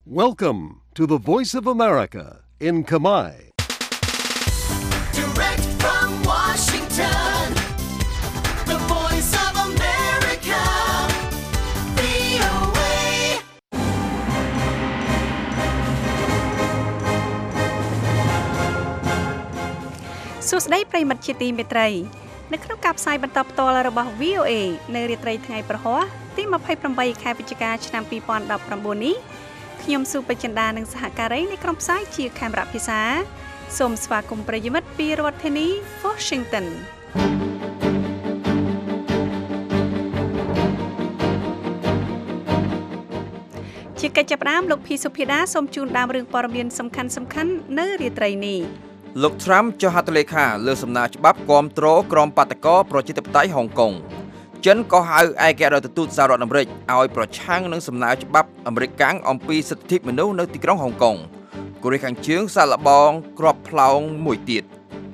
Welcome to the Voice of America in Khmer. Direct from Washington, the Voice of America, VOA. សួស្តីប្រិយមិត្តជាទីមេត្រីនៅក្នុងការផ្សាយបន្តផ្ទាល់របស់ VOA នៅរាត្រីថ្ងៃប្រហ័សទី28ខែវិច្ឆិកាឆ្នាំ2019នេះខ្ញុំស៊ូបចិន្តានិងសហការីនៃក្រុមផ្សាយជាខេមរៈភាសាសូមស្វាគមន៍ប្រិយមិត្តពីរដ្ឋធានី Washington ជាកិច្ចចាប់ផ្ដើមលោកភីសុភាដាសូមជូនដើមរឿងព័ត៌មានសំខាន់ៗនៅរាត្រីនេះលោក Trump ចុះហត្ថលេខាលើសំណើច្បាប់គាំទ្រក្រុមបាតកោប្រជាធិបតេយ្យហុងកុងចិនក៏ហៅឯករដ្ឋទូតសហរដ្ឋអាមេរិកឲ្យប្រឆាំងនឹងសំណើច្បាប់អាមេរិកកាំងអំពីសិទ្ធិមនុស្សនៅទីក្រុងហុងកុងកូរ៉េខាងជើងសាកល្បងគ្រាប់ផ្លោងមួយទៀត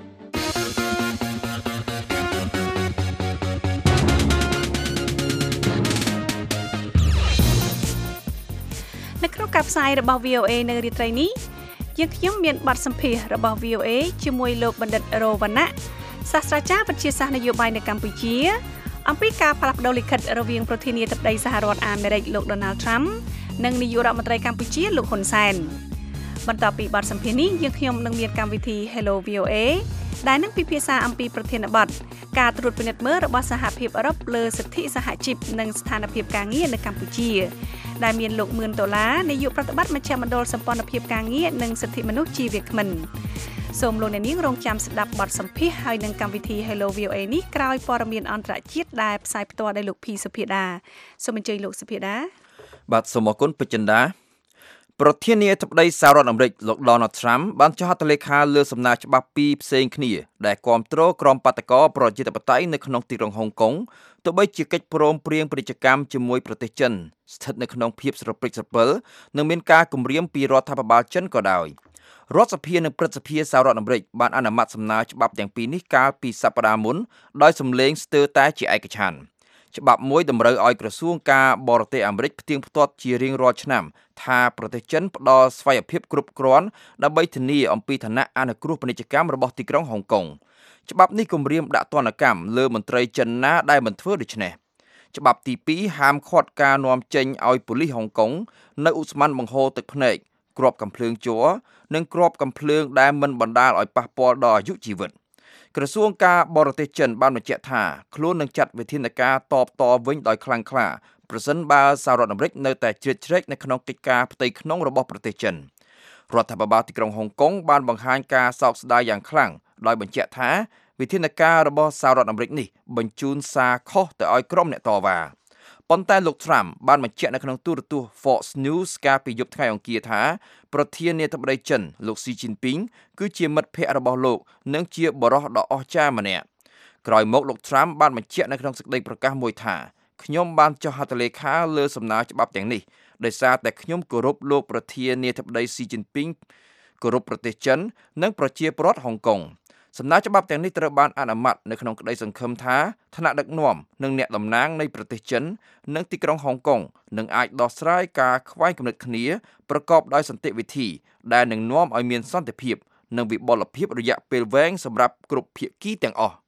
នៅក្នុងការផ្សាយរបស់ VOA នៅរាត្រីនេះយើងខ្ញុំមានបទសម្ភាសន៍របស់ VOA ជាមួយលោកបណ្ឌិតរវណ្ណៈសាស្ត្រាចារ្យវិទ្យាសាស្ត្រនយោបាយនៅកម្ពុជាអំពីការផ្លាស់ប្តូរលិខិតរវាងប្រធានាធិបតីសហរដ្ឋអាមេរិកលោក Donald Trump និងនាយករដ្ឋមន្ត្រីកម្ពុជាលោកហ៊ុនសែនបន្ទាប់ពីបទសម្ភាសន៍នេះយើងខ្ញុំនឹងមានកម្មវិធី Hello VOA ដែលនឹងពិភាក្សាអំពីប្រធានបទការត្រួតពិនិត្យមើលរបស់សហភាពអឺរ៉ុបលើសិទ្ធិសហជីពនិងស្ថានភាពការងារនៅកម្ពុជាដែលមានលោកមឿនដុល្លារនាយកប្រតិបត្តិមជ្ឈមណ្ឌលសម្ព័ន្ធភាពការងារនិងសិទ្ធិមនុស្សជាវាគ្មិនសូមលោកអ្នកនាងរងចាំស្ដាប់បទសម្ភាសន៍ហើយនឹងកម្មវិធី Hello VOA នេះក្រោយព័ត៌មានអន្តរជាតិដែលផ្សាយផ្ទាល់ដោយលោកភីសុភាដាសូមអញ្ជើញលោកសុភាដាបាទសូមអរគុណពេជ្រចិន្តាប្រធានាធិបតីសហរដ្ឋអាមេរិកលោក Donald Trump បានចុះហត្ថលេខាលើសំណើច្បាប់ពីរផ្សេងគ្នាដែលគាំទ្រក្រុមបាតកោប្រជាធិបតេយ្យនៅក្នុងទីក្រុងហុងកុងទោះបីជាកិច្ចព្រមព្រៀងពាណិជ្ជកម្មជាមួយប្រទេសចិនស្ថិតនៅក្នុងភាពស្រព្រិចស្រពិលនិងមានការគំរាមពីរដ្ឋាភិបាលចិនក៏ដោយរដ្ឋសភានិងព្រឹទ្ធសភាសហរដ្ឋអាមេរិកបានអនុម័តសំណើច្បាប់ទាំងពីរនេះកាលពីសប្តាហ៍មុនដោយសំឡេងស្ទើរតែជាឯកច្ឆន្ទច្បាប់មួយតម្រូវឲ្យក្រសួងការបរទេសអាមេរិកផ្ទៀងផ្ទាត់ជារៀងរាល់ឆ្នាំថាប្រទេសចិនផ្ដល់ស្វ័យភាពគ្រប់គ្រាន់ដើម្បីធានាអំពីឋានៈអនុគ្រោះពាណិជ្ជកម្មរបស់ទីក្រុងហុងកុងច្បាប់នេះគម្រាមដាក់ទណ្ឌកម្មលើមន្ត្រីចិនណាដែលមិនធ្វើដូច្នេះច្បាប់ទី2ហាមឃាត់ការនាំចេញឲ្យប៉ូលីសហុងកុងនៅឧស្ម័នបង្ហូរទឹកភ្នែកគ្រាប់កាំភ្លើងជ័រនិងគ្រាប់កាំភ្លើងដែលមិនបណ្ដាលឲ្យប៉ះពាល់ដល់អាយុជីវិតក្រសួងការបរទេសចិនបានបញ្ជាក់ថាខ្លួននឹងចាត់វិធានការតបតវិញដោយខ្លាំងក្លាប្រសិនបើសហរដ្ឋអាមេរិកនៅតែជ្រៀតជ្រែកនៅក្នុងកិច្ចការផ្ទៃក្នុងរបស់ប្រទេសចិនរដ្ឋាភិបាលទីក្រុងហុងកុងបានបង្ហាញការសោកស្ដាយយ៉ាងខ្លាំងដោយបញ្ជាក់ថាវិធានការរបស់សហរដ្ឋអាមេរិកនេះបញ្ជូនសារខុសទៅឲ្យក្រុមអ្នកតវ៉ាប៉ុន្តែលោក Trump បានបញ្ជាក់នៅក្នុងទូរទស្សន៍ Fox News កាលពីយប់ថ្ងៃអង្គារថាប្រធានាធិបតីចិនលោក Xi Jinping គឺជាមិត្តភ័ក្តិរបស់លោកនិងជាបរិសុទ្ធដ៏អស្ចារ្យម្នាក់ក្រោយមកលោក Trump បានបញ្ជាក់នៅក្នុងសេចក្តីប្រកាសមួយថាខ្ញុំបានចុះហត្ថលេខាលើសំណើច្បាប់ទាំងនេះដោយសារតែខ្ញុំគោរពលោកប្រធានាធិបតី Xi Jinping គោរពប្រទេសចិននិងប្រជាពលរដ្ឋហុងកុងសំណើច្បាប់ទាំងនេះត្រូវបានអនុម័តនៅក្នុងក្តីសង្ឃឹមថាថ្នាក់ដឹកនាំនិងអ្នកតំណាងនៃប្រទេសចិននិងទីក្រុងហុងកុងនឹងអាចដោះស្រាយការខ្វែងគំនិតគ្នាប្រកបដោយសន្តិវិធីដែលនឹងនាំឲ្យមានសន្តិភាពនិងវិបុលភាពរយៈពេលវែងសម្រាប់គ្រប់ភាគីទាំងអស់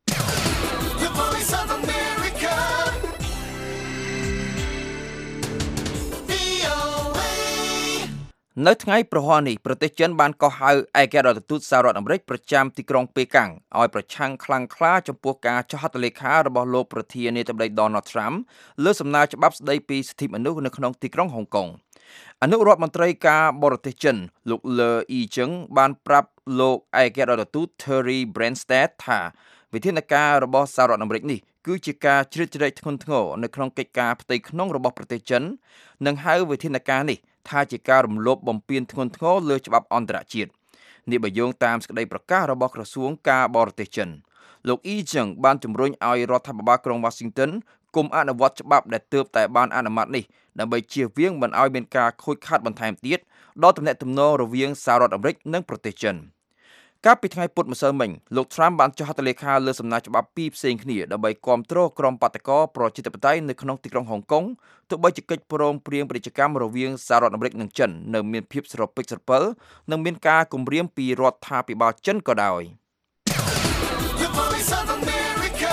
នៅថ្ងៃប្រហ័សនេះប្រទេសចិនបានកោះហៅឯករដ្ឋទូតសហរដ្ឋអាមេរិកប្រចាំទីក្រុងប៉េកាំងឲ្យប្រឆាំងខ្លាំងក្លាចំពោះការចុះហត្ថលេខារបស់លោកប្រធានាធិបតី Donald Trump លើសំណើច្បាប់ស្តីពីសិទ្ធិមនុស្សនៅក្នុងទីក្រុងហុងកុងអនុរដ្ឋមន្ត្រីការបរទេសចិនលោក Le Yijing បានប្រាប់លោកឯករដ្ឋទូត Terry Branstad ថាវិធានការរបស់សហរដ្ឋអាមេរិកនេះគឺជាការជ្រៀតជ្រែកធ្ងន់ធ្ងរនៅក្នុងកិច្ចការផ្ទៃក្នុងរបស់ប្រទេសចិននិងហៅវិធានការនេះថាជាការរំលោភបំពានធ្ងន់ធ្ងរលើច្បាប់អន្តរជាតិនេះបើយោងតាមសេចក្តីប្រកាសរបស់ក្រសួងការបរទេសចិនលោកអ៊ីចឹងបានជំរុញឲ្យរដ្ឋាភិបាលក្រុង Washington គុំអនុវត្តច្បាប់ដែលទើបតែបានអនុម័តនេះដើម្បីជៀសវាងមិនឲ្យមានការខូចខាតបន្ថែមទៀតដល់ទំនាក់ទំនងរវាងសហរដ្ឋអាមេរិកនិងប្រទេសចិនកាលពីថ្ងៃពុធម្សិលមិញលោក Trump បានចុះហត្ថលេខាលើសំណាច្បាប់ពីរផ្សេងគ្នាដើម្បីគាំទ្រក្រុមបាតកោប្រជាធិបតេយ្យនៅក្នុងទីក្រុងហុងកុងទោះបីជាកិច្ចព្រមព្រៀងពាណិជ្ជកម្មរវាងសហរដ្ឋអាមេរិកនិងចិននៅមានភាពស្រពិចស្រពិលនិងមានការគំរាមពីរដ្ឋាភិបាលចិនក៏ដោយ The voice of America.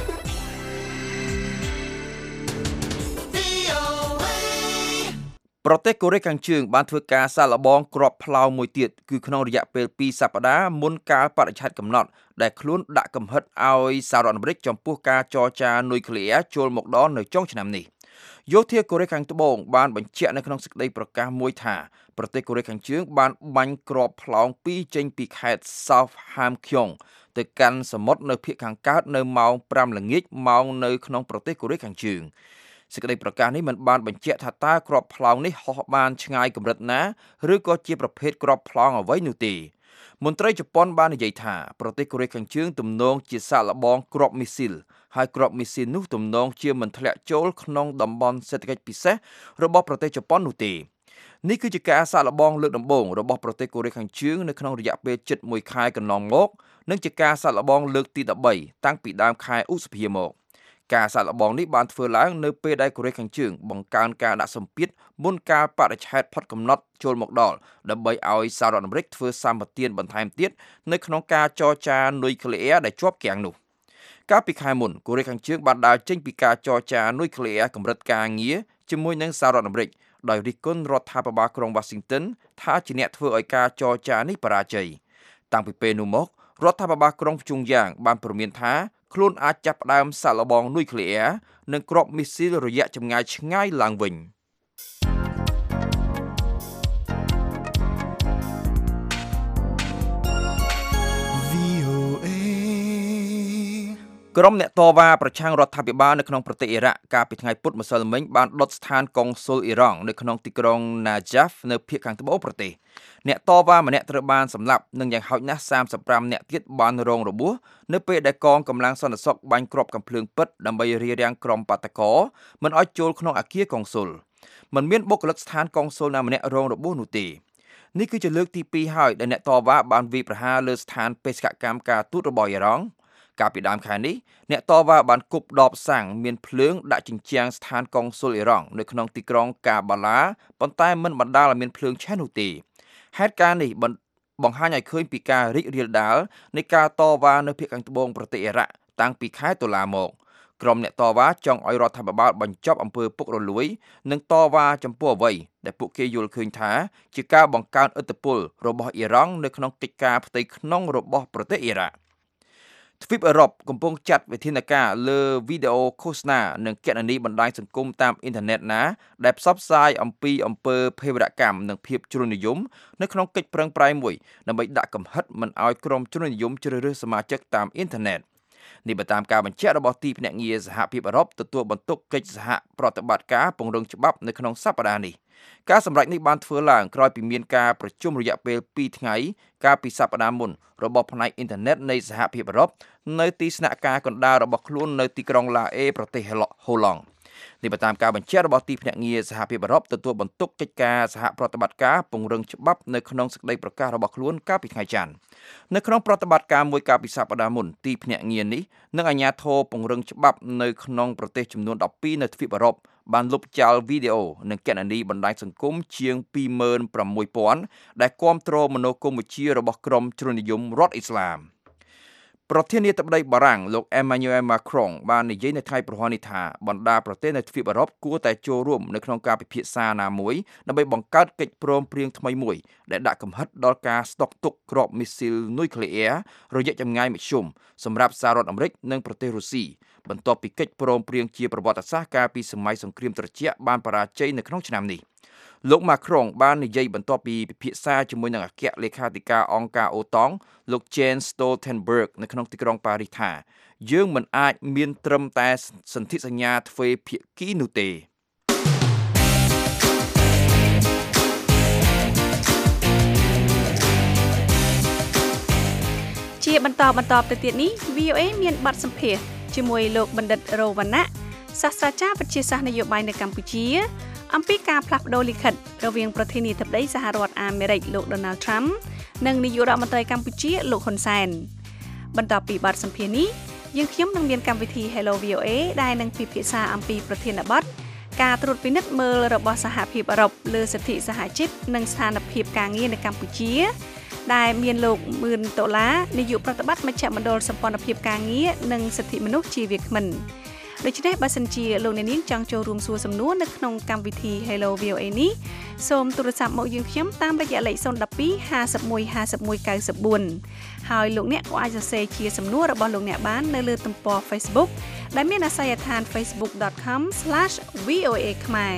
VOA. ប្រទេសកូរ៉េខាងជើងបានធ្វើការសាកល្បងគ្រាប់ផ្លោមមួយទៀតគឺក្នុងរយៈពេល2សប្តាហ៍មុនកាលបរិច្ឆេទកំណត់ដែលខ្លួនដាក់កំហិតឲ្យសហរដ្ឋអាមេរិកចំពោះការចរចានុយក្លេអ៊ែរចូលមកដល់នៅចុងឆ្នាំនេះយោធាកូរ៉េខាងត្បូងបានបញ្ជាក់នៅក្នុងសេចក្តីប្រកាសមួយថាប្រទេសកូរ៉េខាងជើងបានបាញ់គ្រាប់ផ្លោម2ចេញពីខេត្ត South Hamgyong ទៅកាន់សមុទ្រនៅភាគខាងកើតនៅម៉ោង 5 ល្ងាចម៉ោងនៅក្នុងប្រទេសកូរ៉េខាងជើងសេចក្តីប្រកាសនេះមិនបានបញ្ជាក់ថាតើគ្រាប់ផ្លោមនេះហោះបានឆ្ងាយកម្រិតណាឬក៏ជាប្រភេទគ្រាប់ផ្លោមអ្វីនោះទេមន្ត្រីជប៉ុនបាននិយាយថាប្រទេសកូរ៉េខាងជើងទំនងជាសាកល្បងគ្រាប់មីស៊ីលហើយគ្រាប់មីស៊ីលនោះទំនងជាមិនធ្លាក់ចូលក្នុងតំបន់សេដ្ឋកិច្ចពិសេសរបស់ប្រទេសជប៉ុននោះទេនេះគឺជាការសាកល្បងលើកដំបូងរបស់ប្រទេសកូរ៉េខាងជើងនៅក្នុងរយៈពេលជិត1ខែកន្លងមកនិងជាការសាកល្បងលើកទី13តាំងពីដើមខែឧសភាមកការសាកល្បងនេះបានធ្វើឡើងនៅពេលដែលកូរ៉េខាងជើងបង្កើនការដាក់សម្ពាធមុនការបរិច្ឆេទផុតកំណត់ចូលមកដល់ដើម្បីឲ្យសហរដ្ឋអាមេរិកធ្វើសម្បទានបន្ថែមទៀតនៅក្នុងការចរចានុយក្លេអ៊ែរដែលជាប់គាំងនោះកាលពីខែមុនកូរ៉េខាងជើងបានដើរចេញពីការចរចានុយក្លេអ៊ែរកម្រិតការងារជាមួយនឹងសហរដ្ឋអាមេរិកដោយរិះគន់រដ្ឋាភិបាលក្រុង Washington ថាជាអ្នកធ្វើឲ្យការចរចានេះបរាជ័យតាំងពីពេលនោះមករដ្ឋាភិបាលក្រុងព្យុងយ៉ាងបានព្រមានថាខ្លួនអាចចាប់ផ្ដើមសាកល្បងនុយក្លេអ៊ែរនិងគ្រាប់មីស៊ីលរយៈចម្ងាយឆ្ងាយឡើងវិញក្រុមអ្នកតវ៉ាប្រឆាំងរដ្ឋាភិបាលនៅក្នុងប្រទេសអ៊ីរ៉ាក់កាលពីថ្ងៃពុធម្សិលមិញបានដុតស្ថានកុងស៊ុលអ៊ីរ៉ង់នៅក្នុងទីក្រុង Najaf នៅភាគខាងត្បូងប្រទេសអ្នកតវ៉ាម្នាក់ត្រូវបានសម្លាប់និងយ៉ាងហោចណាស់35នាក់ទៀតបានរងរបួសនៅពេលដែលកងកម្លាំងសន្តិសុខបាញ់គ្រាប់កាំភ្លើងពិតដើម្បីរារាំងក្រុមបាតកោមិនឲ្យចូលក្នុងអគារកុងស៊ុលមិនមានបុគ្គលិកស្ថានកុងស៊ុលណាម្នាក់រងរបួសនោះទេនេះគឺជាលើកទី2ហើយដែលអ្នកតវ៉ាបានវាយប្រហារលើស្ថានបេសកកម្មការទូតរបស់អ៊ីរ៉ង់កាលពីដើមខែនេះអ្នកតវ៉ាបានគប់ដបសាំងមានភ្លើងដាក់ជញ្ជាំងស្ថានកុងស៊ុលអ៊ីរ៉ង់នៅក្នុងទីក្រុងកាបាឡាប៉ុន្តែមិនបណ្ដាលឲ្យមានភ្លើងឆេះនោះទេហេតុការណ៍នេះបង្ហាញឲ្យឃើញពីការរីករាលដាលនៃការតវ៉ានៅភាគខាងត្បូងប្រទេសអ៊ីរ៉ាក់តាំងពីខែតុលាមកក្រុមអ្នកតវ៉ាចង់ឲ្យរដ្ឋាភិបាលបញ្ចប់អំពើពុករលួយនិងតវ៉ាចំពោះអ្វីដែលពួកគេយល់ឃើញថាជាការបង្កើនឥទ្ធិពលរបស់អ៊ីរ៉ង់នៅក្នុងកិច្ចការផ្ទៃក្នុងរបស់ប្រទេសអ៊ីរ៉ាក់ទ្វីបអឺរ៉ុបកំពុងចាត់វិធានការលើវីដេអូឃោសនានិងគណនីបណ្ដាញសង្គមតាមអ៊ីនធឺណិតណាដែលផ្សព្វផ្សាយអំពីអំពើភេរវកម្មនិងភាពជ្រុលនិយមនៅក្នុងកិច្ចប្រឹងប្រែងមួយដើម្បីដាក់កំហិតមិនឲ្យក្រុមជ្រុលនិយមជ្រើសរើសសមាជិកតាមអ៊ីនធឺណិតនេះបើតាមការបញ្ជាក់របស់ទីភ្នាក់ងារសហភាពអឺរ៉ុបទទួលបន្ទុកកិច្ចសហប្រតិបត្តិការពង្រឹងច្បាប់នៅក្នុងសប្តាហ៍នេះការសម្រេចនេះបានធ្វើឡើងក្រោយពីមានការប្រជុំរយៈពេល2ថ្ងៃកាលពីសប្តាហ៍មុនរបស់ផ្នែកអ៊ីនធឺណិតនៃសហភាពអឺរ៉ុបនៅទីស្នាក់ការកណ្ដាលរបស់ខ្លួននៅទីក្រុងឡាអេប្រទេសហូឡង់នេះបើតាមការបញ្ជាក់របស់ទីភ្នាក់ងារសហភាពអឺរ៉ុបទទួលបន្ទុកកិច្ចការសហប្រតិបត្តិការពង្រឹងច្បាប់នៅក្នុងសេចក្តីប្រកាសរបស់ខ្លួនកាលពីថ្ងៃច័ន្ទនៅក្នុងប្រតិបត្តិការមួយកាលពីសប្តាហ៍មុនទីភ្នាក់ងារនេះនិងអាជ្ញាធរពង្រឹងច្បាប់នៅក្នុងប្រទេសចំនួន12នៅទ្វីបអឺរ៉ុបបានលុបចោលវីដេអូនិងគណនីបណ្ដាញសង្គមជាង 26,000 ដែលគាំទ្រមនោគមវិជ្ជារបស់ក្រុមជ្រុលនិយមរដ្ឋអ៊ីស្លាមប្រធានាធិបតីបារាំងលោក Emmanuel Macron បាននិយាយនៅថ្ងៃប្រហ័ននេះថាបណ្ដាប្រទេសនៅទ្វីបអឺរ៉ុបគួរតែចូលរួមនៅក្នុងការពិភាក្សាណាមួយដើម្បីបង្កើតកិច្ចព្រមព្រៀងថ្មីមួយដែលដាក់កំហិតដល់ការស្តុកទុកគ្រាប់មីស៊ីលនុយក្លេអ៊ែររយៈចម្ងាយមធ្យមសម្រាប់សហរដ្ឋអាមេរិកនិងប្រទេសរុស្ស៊ីបន្ទាប់ពីកិច្ចព្រមព្រៀងជាប្រវត្តិសាស្ត្រកាលពីសម័យសង្គ្រាមត្រជាក់បានបរាជ័យនៅក្នុងឆ្នាំនេះលោក Macron បាននិយាយបន្ទាប់ពីពិភាក្សាជាមួយនឹងអគ្គលេខាធិការអង្គការអូតង់លោក Jens Stoltenberg នៅក្នុងទីក្រុងប៉ារីសថាយើងមិនអាចមានត្រឹមតែសន្ធិសញ្ញាទ្វេភាគីនោះទេជាបន្តទៅទៀតនេះ VOA មានបទសម្ភាសន៍ជាមួយលោកបណ្ឌិតរ៉ូវណ្ណៈសាស្ត្រាចារ្យវិទ្យាសាស្ត្រនយោបាយនៅកម្ពុជាអំពីការផ្លាស់ប្ដូរលិខិតរវាងប្រធានាធិបតីសហរដ្ឋអាមេរិកលោក Donald Trump និងនាយករដ្ឋមន្ត្រីកម្ពុជាលោកហ៊ុនសែនបន្ទាប់ពីបទសម្ភាសន៍នេះយើងខ្ញុំនឹងមានកម្មវិធី Hello VOA ដែលនឹងពិភាក្សាអំពីប្រធានបទការត្រួតពិនិត្យមើលរបស់សហភាពអឺរ៉ុបលើសិទ្ធិសហជីពនិងស្ថានភាពការងារនៅកម្ពុជាដែលមានលោកមឿនដុល្លារនាយកប្រតិបត្តិមជ្ឈមណ្ឌលសម្ព័ន្ធភាពការងារនិងសិទ្ធិមនុស្សជាវាគ្មិនដូច្នេះបើសិនជាលោកអ្នកនាងចង់ចូលរួមសួរសំណួរនៅក្នុងកម្មវិធី Hello VOA នេះសូមទូរស័ព្ទមកយើងខ្ញុំតាមរយៈលេខ012 51 51 94ហើយលោកអ្នកក៏អាចសរសេរជាសំណួររបស់លោកអ្នកបាននៅលើទំព័រ Facebook ដែលមានអាសយដ្ឋាន facebook.com/voa ខ្មែរ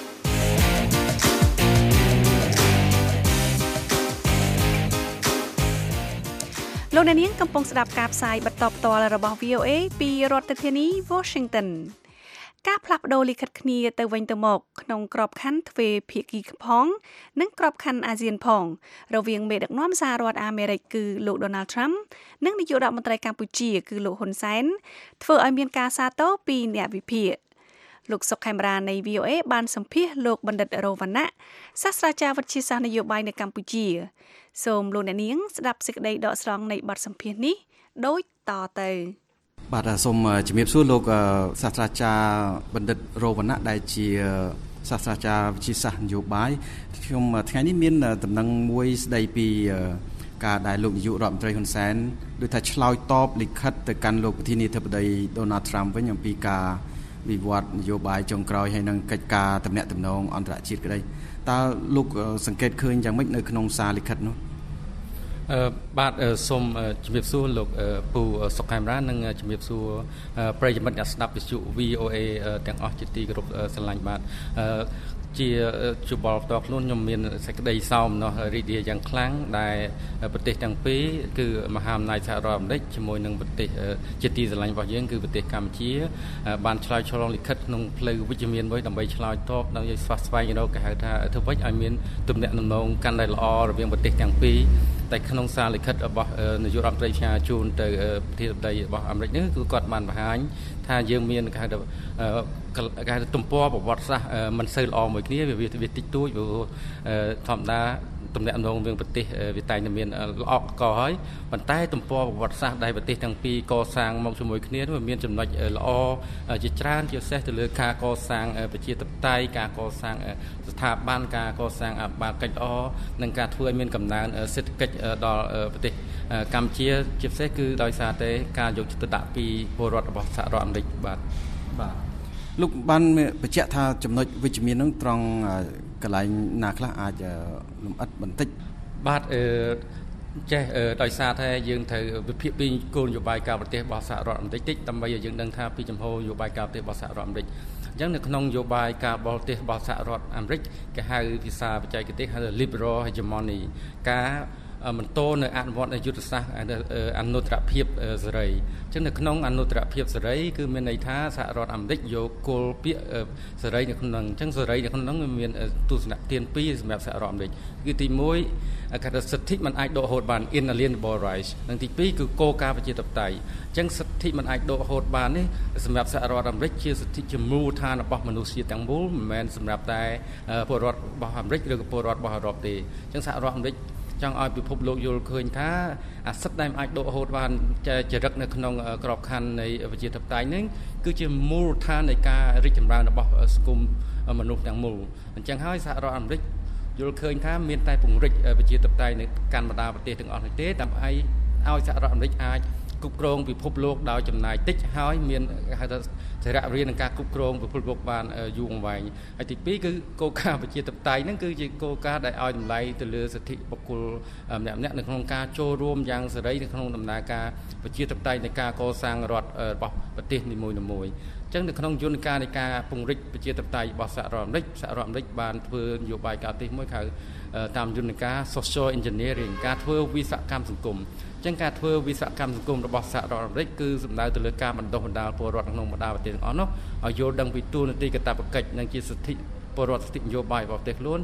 លោកអ្នកនាងកំពុងស្ដាប់ការផ្សាយបន្តផ្ទាល់របស់ VOA ពីរដ្ឋធានី Washington ការផ្លាស់ប្ដូរលិខិតគ្នាទៅវិញទៅមកក្នុងក្របខ័ណ្ឌទ្វេភាគីផងនិងក្របខ័ណ្ឌអាស៊ានផងរវាងមេដឹកនាំសហរដ្ឋអាមេរិកគឺលោក Donald Trump និងនាយករដ្ឋមន្ត្រីកម្ពុជាគឺលោកហ៊ុនសែនធ្វើឲ្យមានការសាទរពីអ្នកវិភាគលោកសុកខេមរានៃ VOA បានសម្ភាសន៍លោកបណ្ឌិតរវណ្ណៈសាស្ត្រាចារ្យវិទ្យាសាស្ត្រនយោបាយនៅកម្ពុជាសូមលោកអ្នកនាងស្ដាប់សេចក្តីដកស្រង់នៃបទសម្ភាសន៍នេះដូចតទៅបាទសូមជំរាបសួរលោកសាស្ត្រាចារ្យបណ្ឌិតរវណ្ណៈដែលជាសាស្ត្រាចារ្យវិទ្យាសាស្ត្រនយោបាយខ្ញុំថ្ងៃនេះមានដំណឹងមួយស្ដីពីការដែលលោកនាយករដ្ឋមន្ត្រីហ៊ុនសែនដូចថាឆ្លើយតបលិខិតទៅកាន់លោកប្រធានាធិបតី Donald Trump វិញអំពីការវិវត្តនយោបាយចុងក្រោយហើយនឹងកិច្ចការទំនាក់ទំនងអន្តរជាតិក្តីតើលោកសង្កេតឃើញយ៉ាងម៉េចនៅក្នុងសារលិខិតនោះបាទសូមជំរាបសួរលោកពូសុកខេមរានិងជំរាបសួរប្រិយមិត្តអ្នកស្ដាប់វិទ្យុ VOA ទាំងអស់ជាទីគោរពស្រឡាញ់បាទជាជួបផ្ទាល់ខ្លួនខ្ញុំមានសេចក្តីសោមនស្សរីករាយយ៉ាងខ្លាំងដែលប្រទេសទាំងពីរគឺមហាអំណាចសហរដ្ឋអាមេរិកជាមួយនឹងប្រទេសជាទីស្រឡាញ់របស់យើងគឺប្រទេសកម្ពុជាបានឆ្លើយឆ្លងលិខិតក្នុងផ្លូវវិជ្ជមានមួយដើម្បីឆ្លើយតបដើម្បីស្វះស្វែងរកគេហៅថាធ្វើម៉េចឲ្យមានទំនាក់ទំនងកាន់តែល្អរវាងប្រទេសទាំងពីរតែក្នុងសារលិខិតរបស់នាយករដ្ឋមន្ត្រីផ្ញើជូនទៅប្រធានាធិបតីរបស់អាមេរិកនេះគឺគាត់បានបង្ហាញថាយើងមានគេហៅថាទំព័រប្រវត្តិសាស្ត្រមិនសូវល្អមួយគ្នាវាតិចតួចព្រោះធម្មតាទំនាក់ទំនងរវាងប្រទេសវាតែងតែមានល្អកហើយប៉ុន្តែទំព័រប្រវត្តិសាស្ត្រដែលប្រទេសទាំងពីរកសាងមកជាមួយគ្នាវាមានចំណុចល្អជាច្រើនជាពិសេសទៅលើការកសាងប្រជាធិបតេយ្យការកសាងស្ថាប័នការកសាងអភិបាលកិច្ចល្អនិងការធ្វើឲ្យមានកំណើនសេដ្ឋកិច្ចដល់ប្រទេសកម្ពុជាជាពិសេសគឺដោយសារតែការយកចិត្តទុកដាក់ពីពលរដ្ឋរបស់សហរដ្ឋអាមេរិកបាទលោកបានបញ្ជាក់ថាចំណុចវិជ្ជមាននោះត្រង់កន្លែងណាខ្លះអាចលំអិតបន្តិចបាទចេះដោយសារតែយើងត្រូវវិភាគពីគោលនយោបាយការប្រទេសរបស់សហរដ្ឋអាមេរិកតិចដើម្បីឲ្យយើងដឹងថាពីចំហនយោបាយការប្រទេសរបស់សហរដ្ឋអាមេរិកអញ្ចឹងនៅក្នុងនយោបាយការបរទេសរបស់សហរដ្ឋអាមេរិកគេហៅភាសាបច្ចេកទេសហៅ liberal hegemony ការបន្តនៅអនុវត្តយុទ្ធសាស្ត្រអនុត្តរភាពសេរីអញ្ចឹងនៅក្នុងអនុត្តរភាពសេរីគឺមានន័យថាសហរដ្ឋអាមេរិកយកគោលពាក្យសេរីនៅក្នុងអញ្ចឹងសេរីនៅក្នុងនោះមានទស្សនៈទាន2សម្រាប់សហរដ្ឋអាមេរិកគឺទី1គេថាសិទ្ធិមិនអាចដកហូតបាន inalienable rights និងទី2គឺគោលការណ៍ប្រជាធិបតេយ្យអញ្ចឹងសិទ្ធិមិនអាចដកហូតបាននេះសម្រាប់សហរដ្ឋអាមេរិកជាសិទ្ធិជាមូលដ្ឋានរបស់មនុស្សជាតិទាំងមូលមិនមែនសម្រាប់តែពលរដ្ឋរបស់អាមេរិកឬក៏ពលរដ្ឋរបស់អឺរ៉ុបទេអញ្ចឹងសហរដ្ឋអាមេរិកចង់ឲ្យពិភពលោកយល់ឃើញថាអាសិទ្ធិដែលអាចដកហូតបានចរិតនៅក្នុងក្របខ័ណ្ឌនៃប្រជាធិបតេយ្យនេះគឺជាមូលដ្ឋាននៃការរីកចម្រើនរបស់សង្គមមនុស្សទាំងមូលអញ្ចឹងហើយសហរដ្ឋអាមេរិកយល់ឃើញថាមានតែពង្រីកប្រជាធិបតេយ្យនៅកាន់បណ្ដាប្រទេសទាំងអស់នេះទេដើម្បីឲ្យសហរដ្ឋអាមេរិកអាចគ្រប់គ្រងពិភពលោកដោយចំណាយតិចហើយមានហៅថាសារៈរៀននឹងការគ្រប់គ្រងពិភពលោកបានយូរអង្វែងហើយទី2គឺគោលការណ៍ប្រជាធិបតេយ្យហ្នឹងគឺជាគោលការណ៍ដែលឲ្យតម្លៃទៅលើសិទ្ធិបុគ្គលម្នាក់ៗនៅក្នុងការចូលរួមយ៉ាងសេរីនៅក្នុងដំណើរការប្រជាធិបតេយ្យនៃការកសាងរដ្ឋរបស់ប្រទេសនីមួយៗអញ្ចឹងនៅក្នុងយន្តការនៃការពង្រីកប្រជាធិបតេយ្យរបស់សហរដ្ឋអាមេរិកបានធ្វើនយោបាយការទេសមួយហៅតាមយន្តការ social engineering ការធ្វើវិស្វកម្មសង្គមអញ្ចឹងការធ្វើវិស្វកម្មសង្គមរបស់សហរដ្ឋអាមេរិកគឺសំដៅទៅលើការបណ្ដុះបណ្ដាលពលរដ្ឋក្នុងបណ្ដាប្រទេសទាំងអស់នោះឲ្យយល់ដឹងពីទួលនីតិកាតព្វកិច្ចនិងជាសិទ្ធិពលរដ្ឋសិទ្ធិនយោបាយរបស់ប្រទេសខ្លួន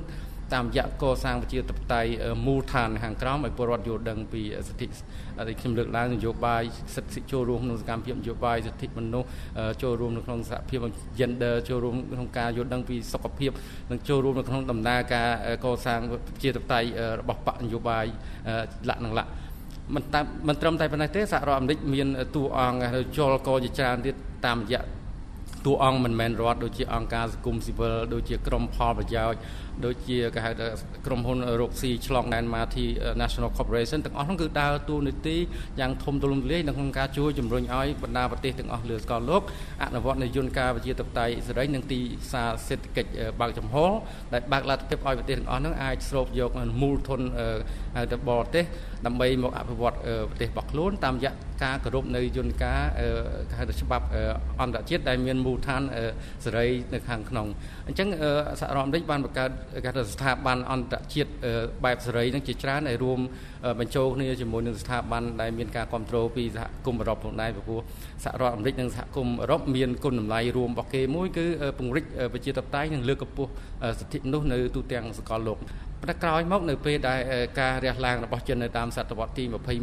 តាមរយៈកសាងប្រជាធិបតេយ្យមូលដ្ឋានខាងក្រោមឲ្យពលរដ្ឋយល់ដឹងពីសិទ្ធិខ្ញុំលើកឡើងនយោបាយសិទ្ធិចូលរួមក្នុងសកម្មភាពនយោបាយសិទ្ធិមនុស្សចូលរួមនៅក្នុងសហភាព gender ចូលរួមក្នុងការយល់ដឹងពីសុខភាពនិងចូលរួមនៅក្នុងដំណើរការកសាងប្រជាធិបតេយ្យរបស់បកនយោបាយលក្ខណៈមិនត្រឹមតែប៉ុណ្ណេះទេសហរដ្ឋអាមេរិកមានតួអង្គជលកជាច្រើនទៀតតាមរយៈតួអង្គមិនមែនរដ្ឋដូចជាអង្គការសង្គមស៊ីវិលដូចជាក្រុមផលប្រយោជន៍ដូចជាគេហៅថាក្រុមហ៊ុនរកស៊ីឆ្លងដែនម៉ាធី National Corporation ទាំងអស់នោះគឺដើរតួនាទីយ៉ាងធំទូលំទូលាយនៅក្នុងការជួយជំរុញឲ្យបណ្ដាប្រទេសទាំងអស់លើសកលលោកអនុវត្តនូវយន្តការប្រជាធិបតេយ្យសេរីនិងទីផ្សារសេដ្ឋកិច្ចបើកចំហដែលបើកលទ្ធភាពឲ្យប្រទេសទាំងអស់នោះអាចស្រូបយកមូលធនទៅបរទេសដើម្បីមកអភិវឌ្ឍប្រទេសរបស់ខ្លួនតាមរយៈការគោរពនៅយន្តការគេហៅថាច្បាប់អន្តរជាតិដែលមានមូលដ្ឋានសេរីនៅខាងក្នុងអញ្ចឹងសហរដ្ឋអាមេរិកបានបង្កើតគេថាស្ថាប័នអន្តរជាតិបែបសេរីនឹងជាច្រើនដែលរួមបញ្ចូលគ្នាជាមួយនឹងស្ថាប័នដែលមានការគ្រប់គ្រងពីសហគមន៍អឺរ៉ុបផងដែរព្រោះសហរដ្ឋអាមេរិកនិងសហគមន៍អឺរ៉ុបមានគុណតម្លៃរួមរបស់គេមួយគឺពង្រីកប្រជាធិបតេយ្យនិងលើកកម្ពស់សិទ្ធិមនុស្សនៅទូទាំងសកលលោកប៉ុន្តែក្រោយមកនៅពេលដែលការរះឡើងរបស់ចិននៅតាមសតវត្សទី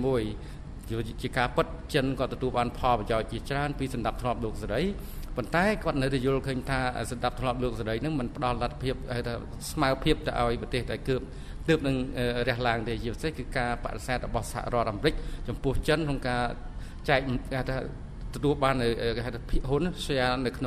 21ជាការពិតចិនក៏ទទួលបានផលប្រយោជន៍ជាច្រើនពីសន្តិភាពលោកសេរីប៉ុន្តែគាត់នៅតែយល់ឃើញថាសន្តិភាពលោកសេរីនឹងមិនផ្ដល់លទ្ធភាពថាស្មើភាពទៅឲ្យប្រទេសដែលទើបនឹងរះឡើងទេជាពិសេសគឺការបដិសេធរបស់សហរដ្ឋអាមេរិកចំពោះចិនក្នុងការចែកគេថាទទួលបានគេហៅថាភាគហ៊ុន share នៅក្នុង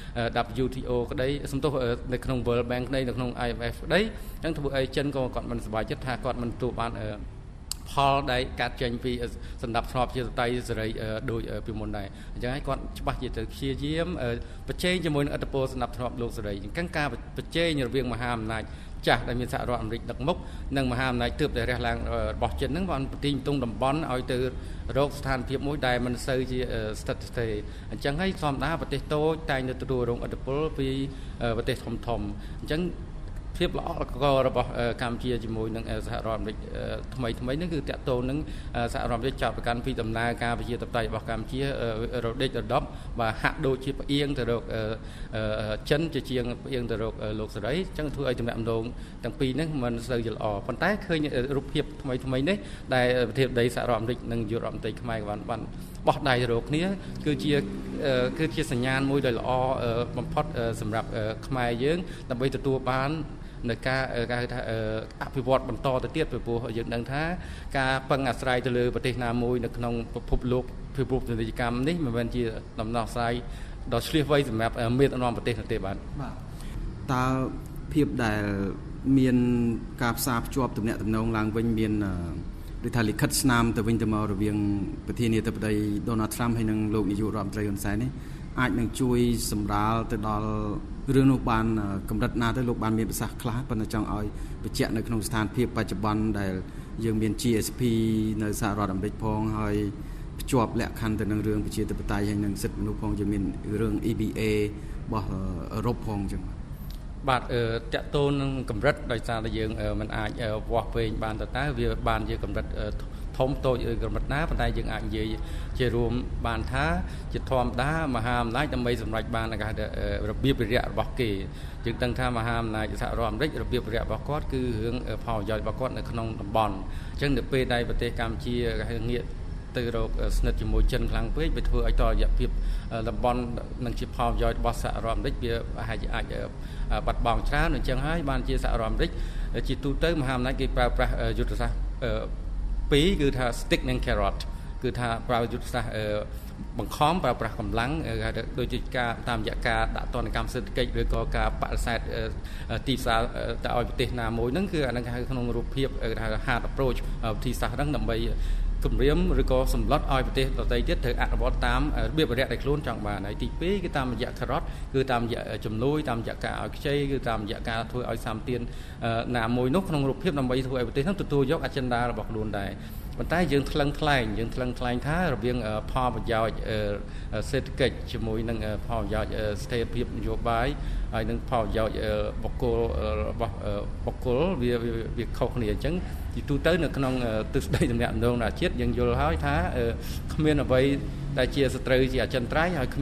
WTO ក្តីសំទោសនៅក្នុង World Bank ក្តីនៅក្នុង IMF ក្តីអញ្ចឹងធ្វើឲ្យចិនក៏គាត់មិនសប្បាយចិត្តថាគាត់មិនទទួលបានផលដែលកាត់ចេញពីសន្តិភាពជាតៃសេរីដោយពីមុនដែរអញ្ចឹងហើយគាត់ច្បាស់ជាទៅព្យាយាមប្រជែងជាមួយនឹងឥទ្ធិពលសន្តិភាពលោកសេរីអញ្ចឹងការប្រជែងរវាងមហាអំណាចចាស់ដែលមានសហរដ្ឋអាមេរិកដឹកមុខនិងមហាអំណាចទើបតែរះឡើងរបស់ចិនហ្នឹងបានប្រទីងទងតំបន់ឲ្យទៅរកស្ថានភាពមួយដែលមិនសូវជាស្ថិតស្ថេរអញ្ចឹងហើយធម្មតាប្រទេសតូចតែងតែទទួលរងឥទ្ធិពលពីប្រទេសធំអញ្ចឹងភាពល្អករបស់កម្ពុជាជាមួយនឹងសហរដ្ឋអាមេរិកថ្មីនេះគឺតាក់ទងនឹងសហរដ្ឋអាមេរិកចាប់ប្រកាន់ពីដំណើរការប្រជាធិបតេយ្យរបស់កម្ពុជារដេករដប់បាទហាក់ដូចជាផ្អៀងទៅរកចិនជាជាងផ្អៀងទៅរកលោកសេរីអញ្ចឹងធ្វើឲ្យទំនាក់ទំនងទាំងពីរនេះមិនសូវជាល្អប៉ុន្តែឃើញរូបភាពថ្មីនេះដែលប្រធានាធិបតីសហរដ្ឋអាមេរិកនិងយុរដ្ឋមន្ត្រីខ្មែរបានបោះដៃទៅរកគ្នាគឺជាសញ្ញាណមួយដ៏ល្អបំផុតសម្រាប់ខ្មែរយើងដើម្បីទទួលបាននៅការគេហៅថាអភិវឌ្ឍបន្តទៅទៀតពីព្រោះយើងដឹងថាការពឹងអាស្រ័យទៅលើប្រទេសណាមួយនៅក្នុងពិភពលោកពិភពពាណិជ្ជកម្មនេះមិនមែនជាដំណោះស្រាយដ៏ឆ្លៀសវៃសម្រាប់មេដឹកនាំប្រទេសនោះទេបាទតើភាពដែលមានការផ្សារភ្ជាប់ទំនាក់ទំនងឡើងវិញមានដូចថាលិខិតស្នាមទៅវិញទៅមករវាងប្រធានាធិបតី Donald Trump ហើយនិងលោកនាយករដ្ឋមន្ត្រីហ៊ុនសែននេះអាចនឹងជួយសម្រាលទៅដល់រឿងនោះបានកម្រិតណាទៅលោកបានមានប្រសាសន៍ខ្លះប៉ុន្តែចង់ឲ្យបញ្ជាក់នៅក្នុងស្ថានភាពបច្ចុប្បន្នដែលយើងមាន GSP នៅសហរដ្ឋអាមេរិកផងហើយភ្ជាប់លក្ខខណ្ឌទៅនឹងរឿងប្រជាធិបតេយ្យហើយនិងសិទ្ធិមនុស្សផងយើងមានរឿង EBA របស់អឺរ៉ុបផងអញ្ចឹងបាទតាក់ទងនឹងកម្រិតដោយសារតែយើងមិនអាចវាស់វែងបានតើវាបានជាកម្រិតធំតូចកម្រិតណាប៉ុន្តែយើងអាចនិយាយជារួមបានថាជាធម្មតាមហាអំណាចដើម្បីសម្រេចបានគេហៅថារបៀបវិរៈរបស់គេយើងដឹងថាមហាអំណាចសហរដ្ឋអាមេរិករបៀបវិរៈរបស់គាត់គឺរឿងផលប្រយោជន៍របស់គាត់នៅក្នុងតំបន់អញ្ចឹងនៅពេលដែលប្រទេសកម្ពុជាគេហៅងាកទៅរកស្និទ្ធជាមួយចិនខ្លាំងពេកវាធ្វើឲ្យតររយៈភាពតំបន់នឹងជាផលប្រយោជន៍របស់សហរដ្ឋអាមេរិកវាអាចបាត់បង់ច្រើនអញ្ចឹងហើយបានជាសហរដ្ឋអាមេរិកជាទូទៅមហាអំណាចគេប្រើប្រាស់យុទ្ធសាស្ត្រពីរគឺថា stick និង carrot គឺថាប្រើយុទ្ធសាស្ត្របង្ខំប្រើប្រាស់កម្លាំងដូចជាការតាមរយៈការដាក់ទណ្ឌកម្មសេដ្ឋកិច្ចឬក៏ការបដិសេធទីផ្សារទៅឲ្យប្រទេសណាមួយហ្នឹងគឺអានឹងហៅក្នុងរូបភាពហៅ hard approach វិធីសាស្ត្រហ្នឹងដើម្បីគម្រាមឬក៏សម្លុតឲ្យប្រទេសដទៃទៀតត្រូវអនុវត្តតាមរបៀបវិរៈដែលខ្លួនចង់បានហើយទី2គឺតាមរយៈ carrot គឺតាមរយៈជំនួយតាមរយៈការឲ្យខ្ចីគឺតាមរយៈការធ្វើឲ្យសម្ពាធណាមួយនោះក្នុងរូបភាពដើម្បីធ្វើឲ្យប្រទេសហ្នឹងទទួលយក agenda របស់ខ្លួនដែរប៉ុន្តែយើងថ្លឹងថ្លែងថារវាងផលប្រយោជន៍សេដ្ឋកិច្ចជាមួយនឹងផលប្រយោជន៍ស្ថិរភាពនយោបាយហើយនឹងផលប្រយោជន៍បុគ្គលរបស់បុគ្គលវាខុសគ្នាអញ្ចឹងទីទូទៅនៅក្នុងទស្សនវិជ្ជាទំនាក់ទំនងជាតិយើងយល់ហើយថាគ្មានអ្វីដែលជាសត្រូវជាអចិន្ត្រៃយ៍ហើយគ្មានមិត្ត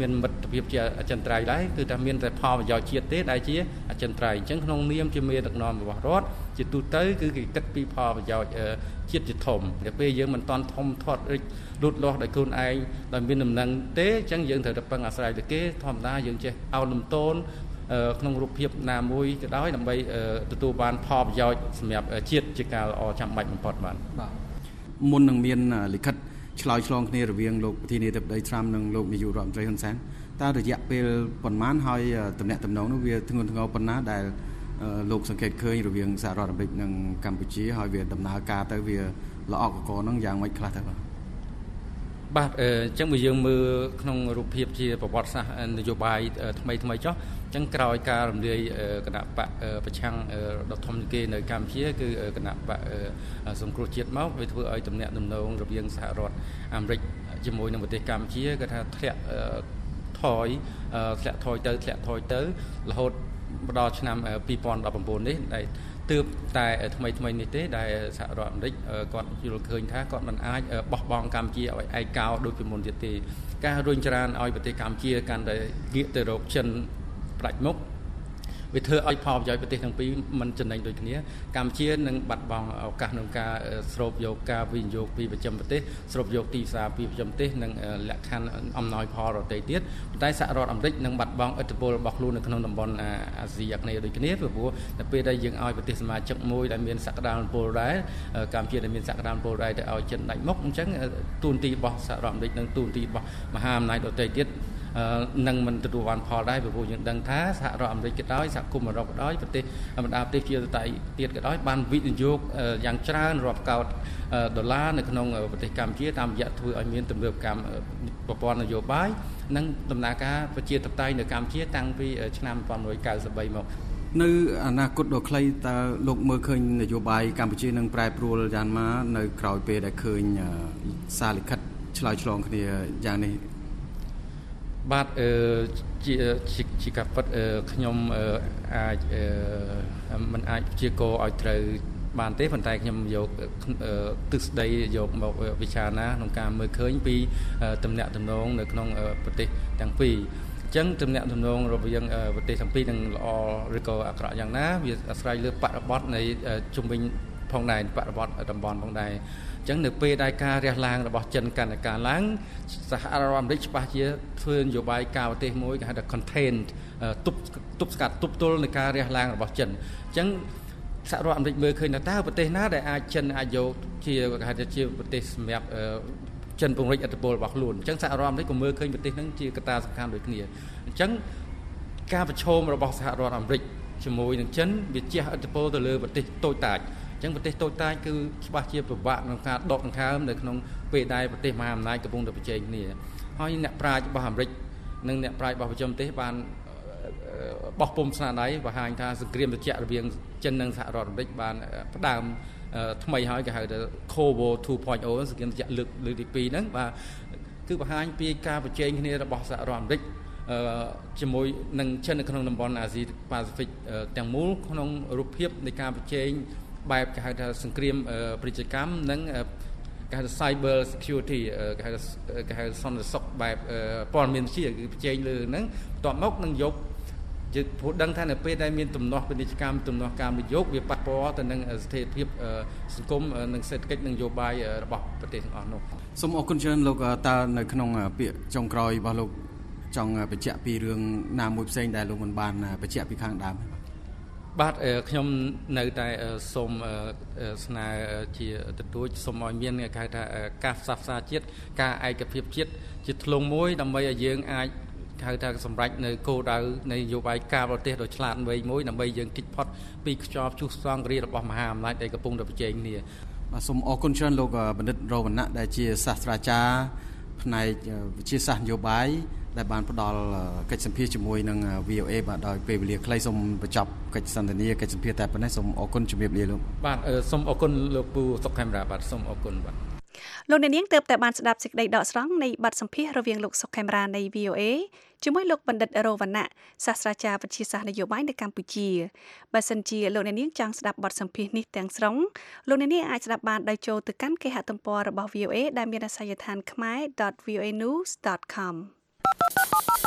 ភាពជាអចិន្ត្រៃយ៍ដែរគឺថាមានតែផលប្រយោជន៍ជាតិទេដែលជាអចិន្ត្រៃយ៍អញ្ចឹងក្នុងនាមជាមេដឹកនាំរបស់រដ្ឋជាទូទៅគឺគេគិតពីផលប្រយោជន៍ជាតិជាធំតែពេលយើងមិនតន់ធំធាត់រិចលូតលាស់ដោយខ្លួនឯងដោយមានដំណឹងទេអញ្ចឹងយើងត្រូវតែពឹងអាស្រ័យលើគេធម្មតាយើងចេះអោនលំទោនក្នុងរូបភាពណាមួយក៏ដោយដើម្បីទទួលបានផលប្រយោជន៍សម្រាប់ជាតិជាការល្អចាំបាច់បំផុតបាទមុននឹងមានលិខិតឆ្លើយឆ្លងគ្នារវាងលោកប្រធានាធិបតី Trump និងលោកនាយករដ្ឋមន្ត្រីហ៊ុនសែនតើរយៈពេលប៉ុន្មានហើយតំណែងនោះវាធ្ងន់ធ្ងរប៉ុណ្ណាដែលលោកសង្កេតឃើញរវាងសហរដ្ឋអាមេរិកនិងកម្ពុជាហើយវាដំណើរការទៅវាល្អកកហ្នឹងយ៉ាងម៉េចខ្លះទៅបាទអញ្ចឹងបើយើងមើលក្នុងរូបភាពជាប្រវត្តិសាស្ត្រនយោបាយថ្មីចុះអញ្ចឹងក្រោយការរំលាយគណៈបកប្រឆាំងដ៏ធំជាងគេនៅកម្ពុជាគឺគណៈបកសង្គ្រោះជាតិមកវាធ្វើឲ្យទំនាក់ទំនងរវាងសហរដ្ឋអាមេរិកជាមួយនឹងប្រទេសកម្ពុជាគេថាធ្លាក់ថយទៅរហូតដល់ឆ្នាំ2019នេះដែលទើបតែថ្មីនេះទេដែលសហរដ្ឋអាមេរិកគាត់យល់ឃើញថាគាត់មិនអាចបោះបង់កម្ពុជាឲ្យឯកោដូចពីមុនទៀតទេការរុញច្រានឲ្យប្រទេសកម្ពុជាកាន់តែងាកទៅរកចិនផ្ដាច់មុខវាធ្វើឲ្យផលប្រយោជន៍ប្រទេសទាំងពីរមិនចំណេញដូចគ្នាកម្ពុជានឹងបាត់បង់ឱកាសក្នុងការស្រូបយកការវិនិយោគពីបស្ចិមប្រទេសស្រូបយកទីផ្សារពីបស្ចិមប្រទេសនិងលក្ខខណ្ឌអំណោយផលរតីទៀតប៉ុន្តែសហរដ្ឋអាមេរិកនឹងបាត់បង់ឥទ្ធិពលរបស់ខ្លួននៅក្នុងតំបន់អាស៊ីអាគ្នេយ៍ដូចគ្នាព្រោះនៅពេលដែលយើងឲ្យប្រទេសសមាជិកមួយដែលមានសក្តានុពលដែរកម្ពុជាដែលមានសក្តានុពលដែរទៅឲ្យចិនដាច់មុខអញ្ចឹងទូនទីរបស់សហរដ្ឋអាមេរិកនិងទូនទីរបស់មហាអំណាចដទៃទៀតនឹងមិនទទួលបានផលដែរព្រោះយើងដឹងថាសហរដ្ឋអាមេរិកក៏ដោយសហគមន៍អឺរ៉ុបក៏ដោយប្រទេសបណ្ដាប្រទេសជាដទៃទៀតក៏ដោយបានវិនិយោគយ៉ាងច្រើនរាប់កោតដុល្លារនៅក្នុងប្រទេសកម្ពុជាតាមរយៈធ្វើឲ្យមានទំនើបកម្មប្រព័ន្ធនយោបាយនិងដំណើរការប្រជាធិបតេយ្យនៅកម្ពុជាតាំងពីឆ្នាំ1993មកនៅអនាគតដ៏ខ្លីតើលោកមើលឃើញនយោបាយកម្ពុជានឹងប្រែប្រួលយ៉ាងម៉េចនៅក្រោយពេលដែលឃើញសារលិខិតឆ្លើយឆ្លងគ្នាយ៉ាងនេះបាទជាការពិតខ្ញុំអាចមិនអាចព្យាករឲ្យត្រូវបានទេប៉ុន្តែខ្ញុំយកទិសដីយកមកវិចារណាក្នុងការមើលឃើញពីទំនាក់ទំនងនៅក្នុងប្រទេសទាំងពីរអញ្ចឹងទំនាក់ទំនងរវាងប្រទេសទាំងពីរនឹងល្អឬក៏អាក្រក់យ៉ាងណាវាអាស្រ័យលើបរិបទនៃជុំវិញផងដែរបរិបទតំបន់ផងដែរអញ្ចឹងនៅពេលដែលការរះឡើងរបស់ចិនកាន់តែកើនឡើងសហរដ្ឋអាមេរិកច្បាស់ជាធ្វើនយោបាយការប្រទេសមួយគេហៅថា contained ទប់ស្កាត់ទប់ទល់នឹងការរះឡើងរបស់ចិនអញ្ចឹងសហរដ្ឋអាមេរិកមើលឃើញថាតើប្រទេសណាដែលអាចចិនអាចយកជាគេហៅថាជាប្រទេសសម្រាប់ចិនពង្រីកឥទ្ធិពលរបស់ខ្លួនអញ្ចឹងសហរដ្ឋអាមេរិកក៏មើលឃើញប្រទេសហ្នឹងជាកត្តាសំខាន់ដូចគ្នាអញ្ចឹងការប្រឈមរបស់សហរដ្ឋអាមេរិកជាមួយនឹងចិនវាជះឥទ្ធិពលទៅលើប្រទេសតូចតាចអញ្ចឹងប្រទេសតូចតាចគឺច្បាស់ជាពិបាកក្នុងការដកដង្ហើមនៅក្នុងពេលដែលប្រទេសមហាអំណាចកំពុងតែប្រជែងគ្នាហើយអ្នកប្រាជ្ញរបស់អាមេរិកនិងអ្នកប្រាជ្ញរបស់ប្រចាំប្រទេសបានបោះពុម្ពស្នាដៃបង្ហាញថាសង្គ្រាមត្រជាក់រវាងចិននិងសហរដ្ឋអាមេរិកបានផ្ដើមថ្មីហើយគេហៅថា Cold War 2.0 សង្គ្រាមត្រជាក់លើកទី2ហ្នឹងបាទគឺបង្ហាញពីការប្រជែងគ្នារបស់សហរដ្ឋអាមេរិកជាមួយនឹងចិននៅក្នុងតំបន់អាស៊ីប៉ាស៊ីហ្វិកទាំងមូលក្នុងរូបភាពនៃការប្រជែងបែបគេហៅថាសង្គ្រាមពាណិជ្ជកម្មនិងគេហៅថា cyber security គេហៅសន្តិសុខបែបព័ត៌មានវិទ្យាគឺប្រជែងលើហ្នឹងបន្ទាប់មកនឹងយកជាព្រោះដឹងថានៅពេលដែលមានទំនាស់ពាណិជ្ជកម្មទំនាស់ការវិនិយោគវាប៉ះពាល់ទៅនឹងស្ថិរភាពសង្គមនិងសេដ្ឋកិច្ចនិងនយោបាយរបស់ប្រទេសទាំងអស់នោះសូមអរគុណច្រើនលោកតើនៅក្នុងពាក្យចុងក្រោយរបស់លោកចង់បញ្ជាក់ពីរឿងណាមួយផ្សេងដែលលោកមិនបានបញ្ជាក់ពីខាងដើមបាទខ្ញុំនៅតែសូមស្នើជាទទូចសូមឲ្យមានគេហៅថាការផ្សះផ្សាជាតិការឯកភាពជាតិជាធ្លុងមួយដើម្បីឲ្យយើងអាចហៅថាសម្រេចនៅគោលដៅនៃនយោបាយការបរទេសដ៏ឆ្លាតវៃមួយដើម្បីយើងគេចផុតពីខ្យល់ព្យុះសង្គ្រាមរបស់មហាអំណាចដែលកំពុងតែប្រជែងគ្នាបាទសូមអរគុណច្រើនលោកបណ្ឌិតរវណ្ណៈដែលជាសាស្ត្រាចារ្យផ្នែកវិទ្យាសាស្ត្រនយោបាយដែលបានផ្ដល់កិច្ចសម្ភាសជាមួយនឹង VOA បាទដោយពេលវេលាខ្លីសូមបញ្ចប់កិច្ចសន្ទនាកិច្ចសម្ភាសតែប៉ុណ្ណេះសូមអរគុណជំរាបលាលោកបាទសូមអរគុណលោកពូសុកខេមរាបាទសូមអរគុណបាទលោកអ្នកនាងទើបតែបានស្ដាប់សេចក្តីដកស្រង់នៃបទសម្ភាសរវាងលោកសុកខេមរានៃ VOA ជាមួយលោកបណ្ឌិតរវណ្ណៈសាស្ត្រាចារ្យវិទ្យាសាស្ត្រនយោបាយនៅកម្ពុជាបើសិនជាលោកអ្នកនាងចង់ស្ដាប់បទសម្ភាសនេះទាំងស្រុងលោកអ្នកនាងអាចស្ដាប់បានដោយចូលទៅកាន់គេហទំព័ររបស់ VOA ដែលមានអាសយដ្ឋាន khmae.voanews.com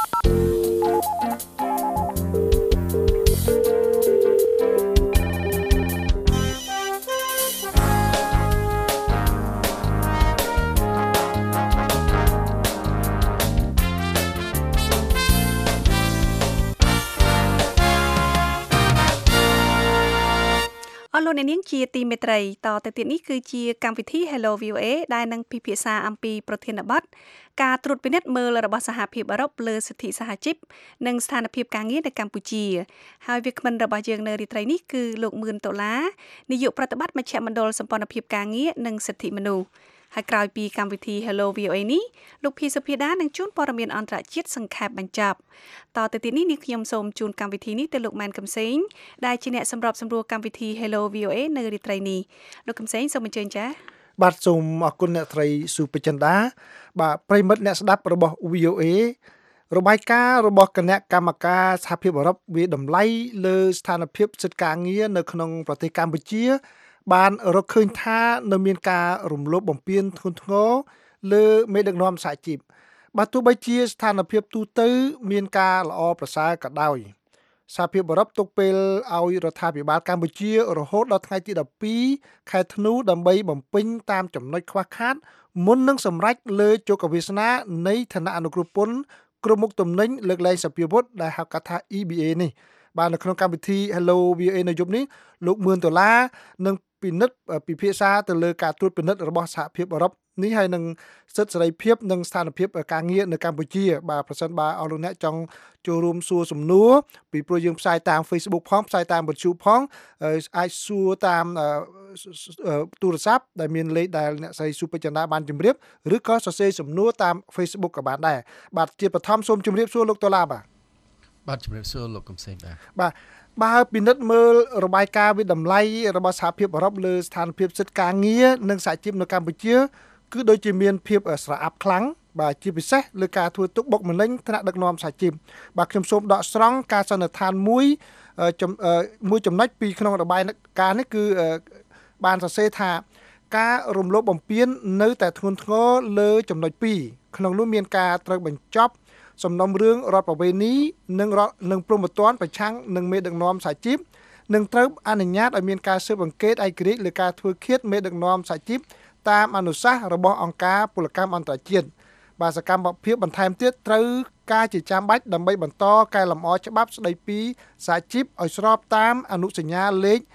លោកអ្នកនាងជាទីមេត្រីតទៅទៀតនេះគឺជាកម្មវិធី Hello VOA ដែលនឹងពិភាក្សាអំពីប្រធានបទការត្រួតពិនិត្យមើលរបស់សហភាពអឺរ៉ុបលើសិទ្ធិសហជីពនិងស្ថានភាពការងារនៅកម្ពុជាហើយវាគ្មិនរបស់យើងនៅរាត្រីនេះគឺលោកមឿនដុល្លារនាយកប្រតិបត្តិមជ្ឈមណ្ឌលសម្ព័ន្ធភាពការងារនិងសិទ្ធិមនុស្សហើយក្រោយពីកម្មវិធី Hello VOA នេះលោកភីសុភាដានឹងជួនព័ត៌មានអន្តរជាតិសង្ខេបបញ្ចប់តទៅទៀតនេះខ្ញុំសូមជូនកម្មវិធីនេះទៅលោកម៉ែនកំសែងដែលជាអ្នកសម្របសម្រួលកម្មវិធី Hello VOA នៅរាត្រីនេះលោកកំសែងសូមអញ្ជើញចា៎បាទសូមអរគុណអ្នកត្រីស៊ូពេចិន្តាបាទប្រិមិត្តអ្នកស្ដាប់របស់ VOA របាយការណ៍របស់គណៈកម្មការសហភាពអឺរ៉ុបវាតម្លៃលើស្ថានភាពសិទ្ធិការងារនៅក្នុងប្រទេសកម្ពុជាបានរកឃើញថានៅមានការរំលោភបំពានធ្ងន់ធ្ងរលើមេដឹកនាំសហជីពបើទោះបីជាស្ថានភាពទូទៅមានការល្អប្រសើរក៏ដោយសហភាពអឺរ៉ុបទុកពេលឲ្យរដ្ឋាភិបាលកម្ពុជារហូតដល់ថ្ងៃទី12ខែធ្នូដើម្បីបំពេញតាមចំណុចខ្វះខាតមុននឹងសម្រេចលើជោគវាសនានៃឋានៈអនុគ្រោះពន្ធក្រុមមុខទំនិញលើកលែងសភាវុធដែលហៅកាត់ថា EBA នេះបាទនៅក្នុងកម្មវិធី Hello VOA នៅយប់នេះលោកមឿនដុល្លារនឹងពិនិត្យពិភាក្សាទៅលើការត្រួតពិនិត្យរបស់សហភាពអឺរ៉ុបនេះហើយនឹងសិទ្ធិសេរីភាពនិងស្ថានភាពការងារនៅកម្ពុជាបាទប្រសិនបើអស់លោកអ្នកចង់ចូលរួមសួរសំណួរពីព្រោះយើងផ្សាយតាម Facebook ផងផ្សាយតាមវិទ្យុផងអាចសួរតាមទូរស័ព្ទដែលមានលេខដែលអ្នកស្រីស៊ូពេចិន្តាបានជម្រាបឬក៏សរសេរសំណួរតាម Facebook ក៏បានដែរបាទជាបឋមសូមជម្រាបសួរលោកដុល្លារបាទជំរាបសួរលោកកំសែងបាទបើពិនិត្យមើលរបាយការណ៍វិតម្លៃរបស់សហភាពអឺរ៉ុបលើស្ថានភាពសិទ្ធិការងារនិងសហជីពនៅកម្ពុជាគឺដូចជាមានភាពស្រអាប់ខ្លាំងបាទជាពិសេសលើការធ្វើទុកបុកម្នេញថ្នាក់ដឹកនាំសហជីពបាទខ្ញុំសូមដកស្រង់ការសន្និដ្ឋានមួយចំណុចពីក្នុងរបាយការណ៍នេះគឺបានសរសេរថាការរំលោភបំពាននៅតែធ្ងន់ធ្ងរលើចំណុច2ក្នុងនោះមានការត្រូវបញ្ចប់សំណុំរឿងរដ្ឋប្រវេណីនិងព្រហ្មទណ្ឌប្រឆាំងនឹងមេដឹកនាំសហជីពនិងត្រូវអនុញ្ញាតឲ្យមានការស៊ើបអង្កេតឯករាជ្យលើការធ្វើឃាតមេដឹកនាំសហជីពតាមអនុសាសន៍របស់អង្គការពលកម្មអន្តរជាតិបាទសកម្មភាពបន្ថែមទៀតត្រូវការជាចាំបាច់ដើម្បីបន្តកែលម្អច្បាប់ស្តីពីសហជីពឲ្យស្របតាមអនុសញ្ញាលេខ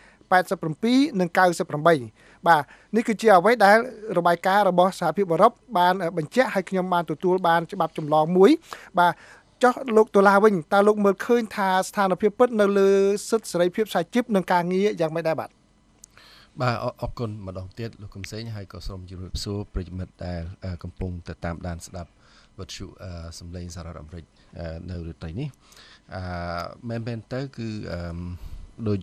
87និង98បាទនេះគឺជាអ្វីដែលរបាយការណ៍របស់សហភាពអឺរ៉ុបបានបញ្ជាក់ឲ្យខ្ញុំបានទទួលបានច្បាប់ចម្លងមួយបាទចុះលោកដុល្លារវិញតើលោកមើលឃើញថាស្ថានភាពពិតនៅលើសិទ្ធិសេរីភាពសហជីពនិងការងារយ៉ាងម៉េចដែរបាទអរគុណម្ដងទៀតលោកកំសែងហើយក៏សូមជម្រាបសួរប្រិយមិត្តដែលកំពុងទៅតាមដានស្ដាប់វិទ្យុសំឡេងសហរដ្ឋអាមេរិកនៅរាត្រីនេះមែនទៅគឺដូច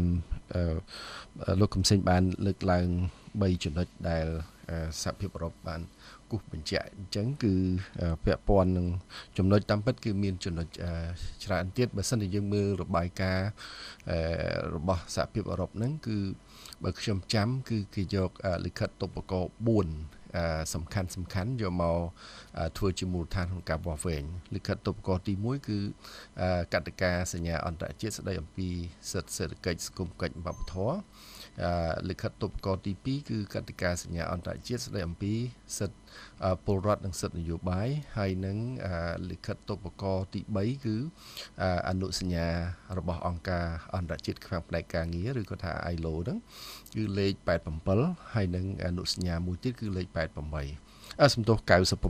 លោកកំសែងបានលើកឡើង3ចំណុចដែលសហភាពអឺរ៉ុបបានគូសបញ្ជាក់អញ្ចឹងគឺពាក់ព័ន្ធនឹងចំណុចតាមពិតគឺមានចំណុចច្រើនទៀតបើសិនជាយើងមើលរបាយការណ៍របស់សហភាពអឺរ៉ុបហ្នឹងគឺបើខ្ញុំចាំគឺគេយកលិខិតតុបក4សំខាន់យកមកធ្វើជាមូលដ្ឋានក្នុងការវាស់វែងលិខិតតុបកទី1គឺកតិកាសញ្ញាអន្តរជាតិស្តីអំពីសិទ្ធិសេដ្ឋកិច្ចសង្គមកិច្ចវប្បធម៌លិខិតតុបកទី2គឺកតិកាសញ្ញាអន្តរជាតិស្តីអំពីសិទ្ធិពលរដ្ឋនិងសិទ្ធិនយោបាយហើយនឹងលិខិតតុបកទី3គឺអនុសញ្ញារបស់អង្គការអន្តរជាតិខាងផ្នែកការងារឬក៏ថា ILO ហ្នឹងគឺលេខ87ហើយនឹងអនុសញ្ញាមួយទៀតគឺលេខ88សំទោស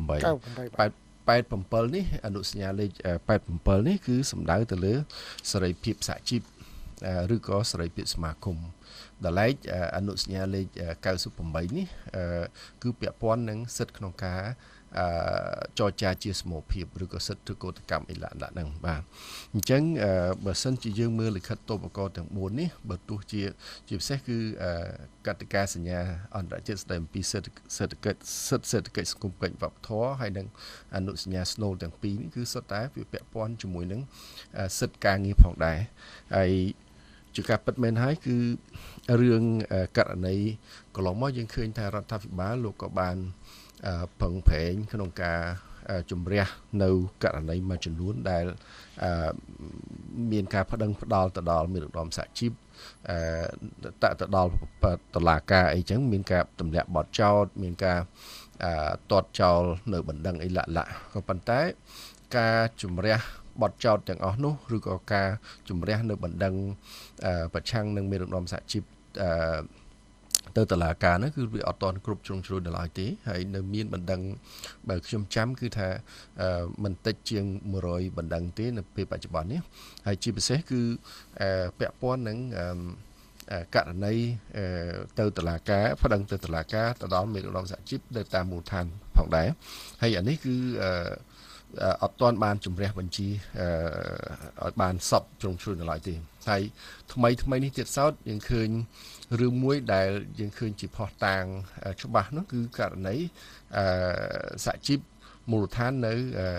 98នេះអនុសញ្ញាលេខ87នេះគឺសំដៅទៅលើសេរីភាពសហជីពឬក៏សេរីភាពសមាគមដល់ឡែកអនុសញ្ញាលេខ98នេះគឺពាក់ព័ន្ធនឹងសិទ្ធិក្នុងការចរចាជាសមូហភាពឬក៏សិទ្ធិកោតកម្មអីឡាហ្នឹងបាទអញ្ចឹងបើសិនជាយើងមើលលិខិតតុបកទាំង4នេះបើទោះជាពិសេសគឺកតិកាសញ្ញាអន្តរជាតិស្តីអំពីសេដ្ឋកិច្ចសង្គមកិច្ចវប្បធម៌ហើយនិងអនុសញ្ញាស្នូលទាំងពីរនេះគឺសុទ្ធតែវាពាក់ព័ន្ធជាមួយនឹងសិទ្ធិការងារផងដែរហើយជាការពិតមែនហើយគឺរឿងករណីកន្លងមកយើងឃើញថារដ្ឋាភិបាលលោកក៏បានប្រឹងប្រែងក្នុងការជំរះនៅករណីមួយចំនួនដែលមានការផ្ដឹងផ្ដាល់ទៅដល់មេដឹកនាំសហជីពតាក់ទៅដល់តុលាការអីចឹងមានការទម្លាក់បទចោទមានការទាត់ចោលនៅបណ្ដឹងអីលាក់ក៏ប៉ុន្តែការជំរះបទចោទទាំងអស់នោះឬក៏ការជំរះនៅបណ្ដឹងប្រឆាំងនឹងមេដឹកនាំសហជីពទៅតុលាការនោះគឺវាអត់ទាន់គ្រប់ជ្រុងជ្រោយដល់ហើយទេហើយនៅមានបណ្ដឹងបើខ្ញុំចាំគឺថាមិនតិចជាង100បណ្ដឹងទេនៅពេលបច្ចុប្បន្ននេះហើយជាពិសេសគឺពាក់ព័ន្ធនឹងករណីទៅតុលាការប្តឹងទៅតុលាការទៅដល់មេដឹកនាំសហជីពទៅតាមមូលដ្ឋានផងដែរហើយអានេះគឺអត់ទាន់បានជំរះបញ្ជីឲ្យបានសពជ្រុងជ្រោយនៅឡើយទេហើយថ្មីនេះទៀតសោតយើងឃើញរឿងមួយដែលយើងឃើញជាផុសតាងច្បាស់នោះគឺករណីសហជីពមូលដ្ឋាននៅ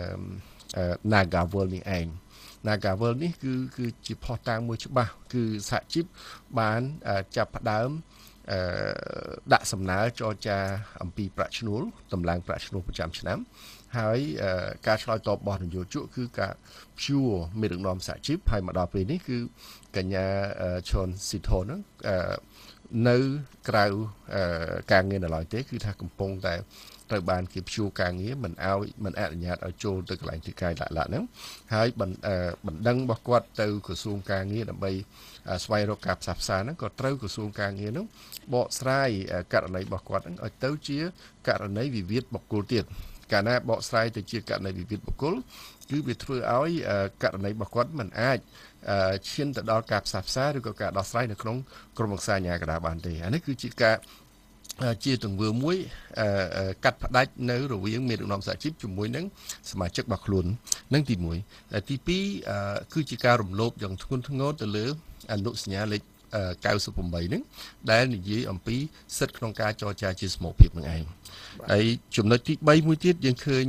Nagawal នេះឯងNagawal នេះគឺជាផុសតាងមួយច្បាស់គឺសហជីពបានចាប់ផ្ដើមដាក់សំណើចរចាអំពីប្រាក់ឈ្នួលតម្លើងប្រាក់ឈ្នួលប្រចាំឆ្នាំហើយការឆ្លើយតបរបស់នយោជកគឺការព្យួរមេដឹកនាំសហជីពហើយមកដល់ពេលនេះគឺកញ្ញាឈុនស៊ីថូននៅក្រៅការងារនៅឡើយទេគឺថាកំពុងតែត្រូវបានគេព្យួរការងារមិនអនុញ្ញាតឲ្យចូលទៅកន្លែងទីកាយឡាក់ហ្នឹងហើយបណ្ដឹងរបស់គាត់ទៅក្រសួងការងារដើម្បីស្វែងរកការផ្សះផ្សាហ្នឹងក៏ត្រូវក្រសួងការងារហ្នឹងបកស្រាយករណីរបស់គាត់ហ្នឹងឲ្យទៅជាករណីវិវាទបុគ្គលទៀតកាលណាបកស្រាយទៅជាករណីវិវាទបុគ្គលគឺវាធ្វើឲ្យករណីរបស់គាត់មិនអាចឈានទៅដល់ការផ្សះផ្សាឬក៏ការដោះស្រាយនៅក្នុងក្រុមប្រឹក្សាអាជ្ញាកណ្ដាលបានទេអានេះគឺជាការជាទង្វើមួយកាត់ផ្ដាច់នៅរវាងមេដឹកនាំសហជីពជាមួយនឹងសមាជិករបស់ខ្លួននឹងទី1ទី2គឺជាការរំលោភយ៉ាងធ្ងន់ធ្ងរទៅលើអនុសញ្ញាលេខ98ហ្នឹងដែលនិយាយអំពីសិទ្ធិក្នុងការចរចាជាសមូហភាពនឹងឯងហើយចំណុចទី3មួយទៀតយើងឃើញ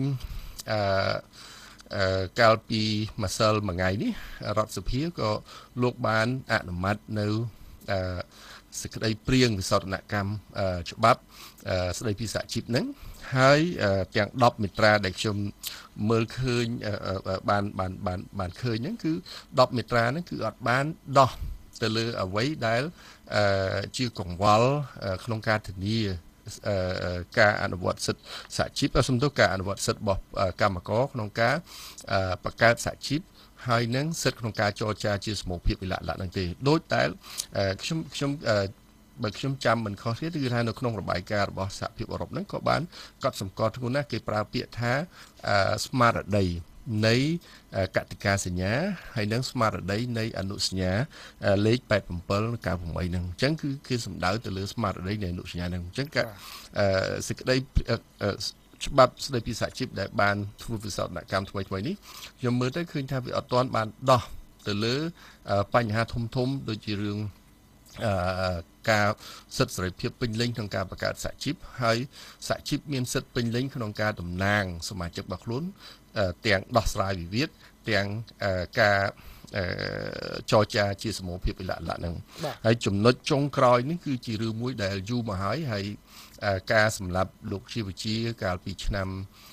កាលពីម្សិលមួយថ្ងៃនេះរដ្ឋសភាក៏លោកបានអនុម័តនៅសេចក្តីព្រៀងវិសោធនកម្មច្បាប់ស្តីពីសហជីពហ្នឹងហើយទាំង10មាត្រាដែលខ្ញុំមើលឃើញបានឃើញហ្នឹងគឺ10មាត្រាហ្នឹងគឺអត់បានដោះទៅលើអ្វីដែលជាកង្វល់ក្នុងការធានាការអនុវត្តសិទ្ធិសហជីពសំដៅការអនុវត្តសិទ្ធិរបស់កម្មករក្នុងការបង្កើតសហជីពហើយនឹងសិទ្ធិក្នុងការចរចាជាសមូហភាពវិលាក់ហ្នឹងទេដូចតែខ្ញុំបើខ្ញុំចាំមិនខុសទេគឺថានៅក្នុងរបាយការណ៍របស់សហភាពអឺរ៉ុបហ្នឹងក៏បានកត់សម្គាល់ធ្ងន់ណាស់គេប្រើពាក្យថាស្មារតីនៃកតិកាសញ្ញាហើយនិងស្មារតីនៃអនុសញ្ញាលេខ87 98ហ្នឹងអញ្ចឹងគឺគេសំដៅទៅលើស្មារតីនៃអនុសញ្ញាហ្នឹងអញ្ចឹងសេចក្តីច្បាប់ស្តីពីសហជីពដែលបានធ្វើវិសោធនកម្មថ្មីនេះខ្ញុំមើលទៅឃើញថាវាអត់ទាន់បានដោះទៅលើបញ្ហាធំដូចជារឿងការសិទ្ធិសេរីភាពពេញលេញក្នុងការបង្កើតសហជីពហើយសហជីពមានសិទ្ធិពេញលេញក្នុងការតំណាងសមាជិករបស់ខ្លួនទាំងដោះស្រាយវិវាទទាំងការចរចាជាសមូហភាពវិលាក់ហ្នឹងហើយចំណុចចុងក្រោយនេះគឺជារឿងមួយដែលយូរមកហើយការសម្លាប់លោកជាវិជាកាលពីឆ្នាំ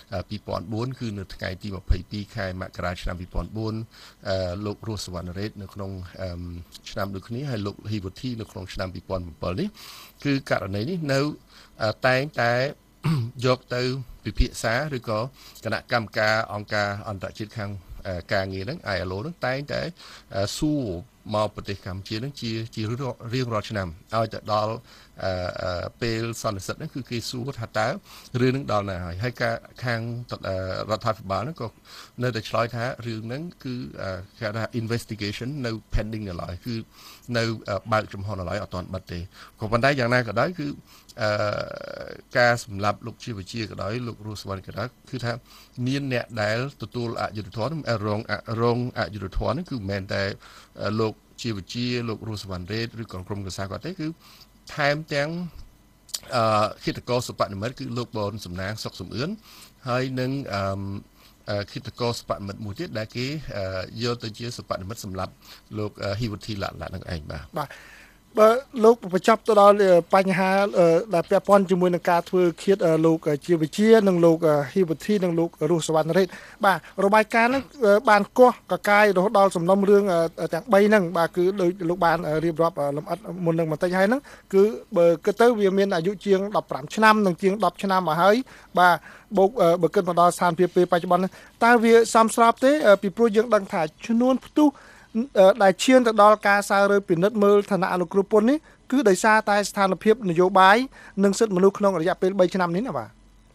2004គឺនៅថ្ងៃទី22ខែមករាឆ្នាំ2004លោករស់សវណ្ណរ៉េតនៅក្នុងឆ្នាំដូចគ្នាហើយលោកហ៊ីវូធីនៅក្នុងឆ្នាំ2007នេះគឺករណីនេះនៅតែងតែយកទៅពិភាក្សាឬក៏គណៈកម្មការអង្គការអន្តរជាតិខាងការងារហ្នឹង ILO ហ្នឹងតែងតែសួរមកប្រទេសកម្ពុជាហ្នឹងជារៀងរាល់ឆ្នាំឲ្យទៅដល់ពេលសន្និសីទហ្នឹងគឺគេសួរថាតើរឿងហ្នឹងដល់ណាហើយការខាងរដ្ឋាភិបាលហ្នឹងក៏នៅតែឆ្លើយថារឿងហ្នឹងគឺគេថា investigation នៅ pending នៅឡើយគឺនៅបើកចំហនៅឡើយអត់ទាន់បិទទេក៏ប៉ុន្តែយ៉ាងណាក៏ដោយគឺការសម្លាប់លោកជាវិជាក៏ដោយលោករស់សវណ្ណក៏ដោយគឺថាមានអ្នកដែលទទួលអយុត្តិធម៌រងអយុត្តិធម៌ហ្នឹងគឺមិនមែនតែលោកជាវិជាលោករស់សវណ្ណរ៉េតឬក៏ក្រុមប្រឹក្សាគាត់ទេគឺថែមទាំងឃាតករសិប្បនិមិត្តគឺលោកបនសំណាងសុកសំអឿនហើយនឹងឃាតករសិប្បនិមិត្តមួយទៀតដែលគេយកទៅជាសិប្បនិមិត្តសម្រាប់លោកហ៊ីវូធីឡាក់ហ្នឹងឯងបាទបើលោកបញ្ចប់ទៅដល់បញ្ហាដែលពាក់ព័ន្ធជាមួយនឹងការធ្វើឃាតលោកជាវិជានិងលោកហ៊ីវធីនិងលោករស់សវណ្ណរ៉េតបាទរបាយការណ៍ហ្នឹងបានកោះកកាយរហូតដល់សំណុំរឿងទាំង3ហ្នឹងបាទគឺដោយលោកបានរៀបរាប់លម្អិតមុននឹងបន្តិចហើយហ្នឹងគឺបើគិតទៅវាមានអាយុជាង15ឆ្នាំនិងជាង10ឆ្នាំមកហើយបាទបូកបើគិតមកដល់ស្ថានភាពពេលបច្ចុប្បន្នតើវាសមស្របទេពីព្រោះយើងដឹងថាចំនួនផ្ទុះដែលឈានទៅដល់ការសើរើពិនិត្យមើលឋានៈអនុគ្រោះពន្ធនេះគឺដោយសារតែស្ថានភាពនយោបាយនិងសិទ្ធិមនុស្សក្នុងរយៈពេល3ឆ្នាំនេះណាបាទ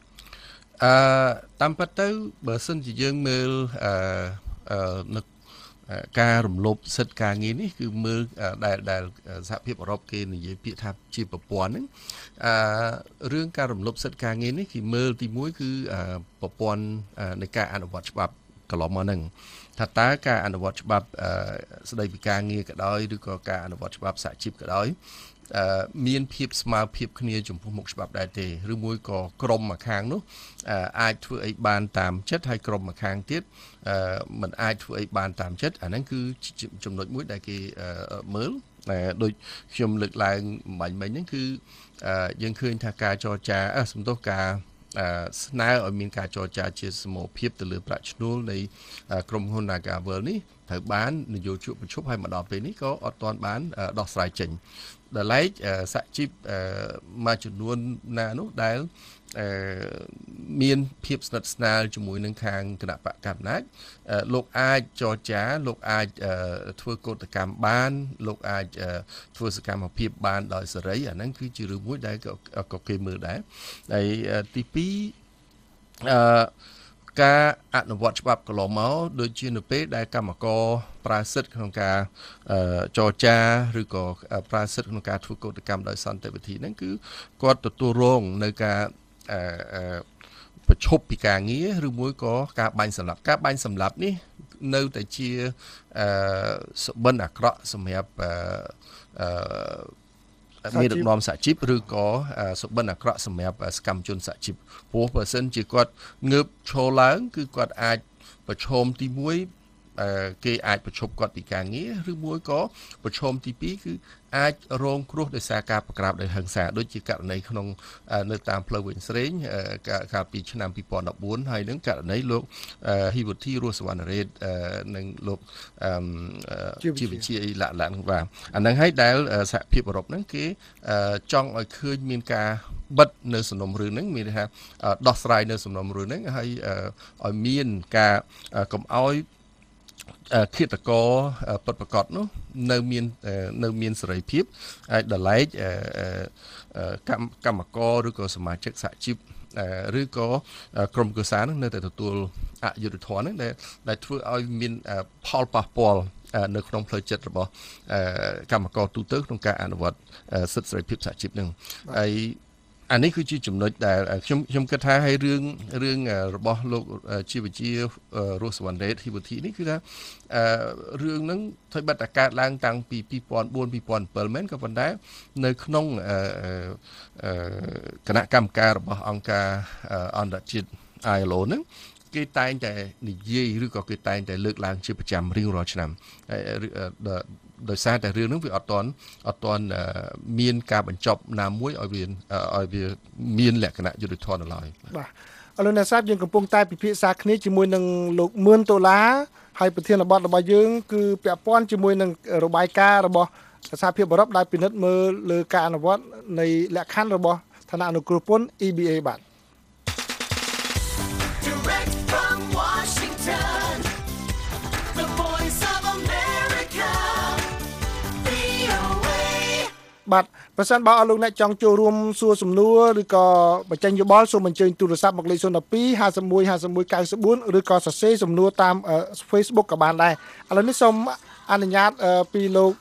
តាមពិតទៅបើសិនជាយើងមើលនឹកការរំលោភសិទ្ធិការងារនេះគឺមើលដែលសហភាពអឺរ៉ុបគេនិយាយពាក្យថាជាប្រព័ន្ធហ្នឹងរឿងការរំលោភសិទ្ធិការងារនេះគេមើលទី1គឺប្រព័ន្ធនៃការអនុវត្តច្បាប់កន្លងមកហ្នឹងថាតើការអនុវត្តច្បាប់ស្តីពីការងារក៏ដោយឬក៏ការអនុវត្តច្បាប់សហជីពក៏ដោយមានភាពស្មើភាពគ្នាចំពោះមុខច្បាប់ដែរទេឬមួយក៏ក្រុមម្ខាងនោះអាចធ្វើអីបានតាមចិត្តហើយក្រុមម្ខាងទៀតមិនអាចធ្វើអីបានតាមចិត្តអាហ្នឹងគឺចំណុចមួយដែលគេមើលដូចខ្ញុំលើកឡើងមិញហ្នឹងគឺយើងឃើញថាការចរចាសំដៅការស្នើឲ្យមានការចរចាជាសមូហភាពទៅលើប្រាក់ឈ្នួលនៃក្រុមហ៊ុន Nagavel នេះត្រូវបាននយោជកប្រជុំឲ្យមកដល់ពេលនេះក៏អត់ទាន់បានដោះស្រាយចេញដែលឡែកសហជីពមួយចំនួនណានោះដែលមានភាពស្និទ្ធស្នាលជាមួយនឹងខាងគណៈបកកណ្ដាលអំណាចលោកអាចចរចាលោកអាចធ្វើកោតកម្មបានលោកអាចធ្វើសកម្មភាពបានដោយសេរីអាហ្នឹងគឺជារឿងមួយដែលក៏គេមើលដែរហើយទី2ការអនុវត្តច្បាប់កន្លងមកដូចជានៅពេលដែលកម្មករប្រើសិទ្ធិក្នុងការចរចាឬក៏ប្រើសិទ្ធិក្នុងការធ្វើកោតកម្មដោយសន្តិវិធីហ្នឹងគឺគាត់ទទួលរងនៅការប្រឈប់ពីការងារឬមួយក៏ការបាញ់សម្លាប់នេះនៅតែជាសុបិនអាក្រក់សម្រាប់មានដឹកនាំសហជីពឬក៏សុបិនអាក្រក់សម្រាប់សកម្មជនសហជីពព្រោះបើសិនជាគាត់ងើបឈរឡើងគឺគាត់អាចប្រឈមទី1គេអាចប្រឈប់គាត់ពីការងារឬមួយក៏ប្រឈមទី2គឺអាចរងគ្រោះដោយសារការប្រក្រាបដោយហិង្សាដូចជាករណីក្នុងនៅតាមផ្លូវវិញស្រេងកាលពីឆ្នាំ2014ហើយនឹងករណីលោកហ៊ីវធីរស់សវណ្ណរ៉េតនិងលោកជាវិជាឡាក់បាទអាហ្នឹងហើយដែលសហភាពអឺរ៉ុបហ្នឹងគេចង់ឲ្យឃើញមានការបិទនៅសំណុំរឿងហ្នឹងមានន័យថាដោះស្រាយនៅសំណុំរឿងហ្នឹងហើយឲ្យមានការកុំឲ្យឃាតករពិតប្រាកដនោះនៅមានសេរីភាពហើយដល់ឡែកកម្មករឬក៏សមាជិកសហជីពឬក៏ក្រុមគ្រួសារនឹងនៅតែទទួលអយុត្តិធម៌ហ្នឹងដែលធ្វើឲ្យមានផលប៉ះពាល់នៅក្នុងផ្លូវចិត្តរបស់កម្មករទូទៅក្នុងការអនុវត្តសិទ្ធិសេរីភាពសហជីពហ្នឹងហើយអានេះគឺជាចំណុចដែលខ្ញុំគិតថាឲ្យរឿងរបស់លោកជាវិជារស់សវណ្ណរ៉េតហ៊ីវធីនេះគឺថារឿងហ្នឹងធ្វើបាត់តែកើតឡើងតាំងពី2004 2007មែនក៏ប៉ុន្តែនៅក្នុងគណៈកម្មការរបស់អង្គការអន្តរជាតិ ILO ហ្នឹងគេតែងតែនិយាយឬក៏គេតែងតែលើកឡើងជាប្រចាំរៀងរាល់ឆ្នាំដោយសារតែរឿងហ្នឹងវាអត់ទាន់មានការបញ្ចប់ណាមួយឲ្យវាមានលក្ខណៈយុត្តិធម៌នៅឡើយបាទឥឡូវអ្នកស្រាប់យើងកំពុងតែពិភាក្សាគ្នាជាមួយនឹងលោកមឿនដុល្លារហើយប្រធានបទរបស់យើងគឺពាក់ព័ន្ធជាមួយនឹងរបាយការណ៍របស់សហភាពអឺរ៉ុបដែលពិនិត្យមើលលើការអនុវត្តនៃលក្ខខណ្ឌរបស់ឋានៈអនុគ្រោះពន្ធ EBA បាទ Direct from Washington, the voice of America, VOA. បាទប្រសិនបើអស់លោកអ្នកចង់ចូលរួមសួរសំណួរឬក៏បញ្ចេញយោបល់សូមអញ្ជើញទូរស័ព្ទមកលេខ012 51 51 94ឬក៏សរសេរសំណួរតាម Facebook ក៏បានដែរឥឡូវនេះសូមអនុញ្ញាតពីលោក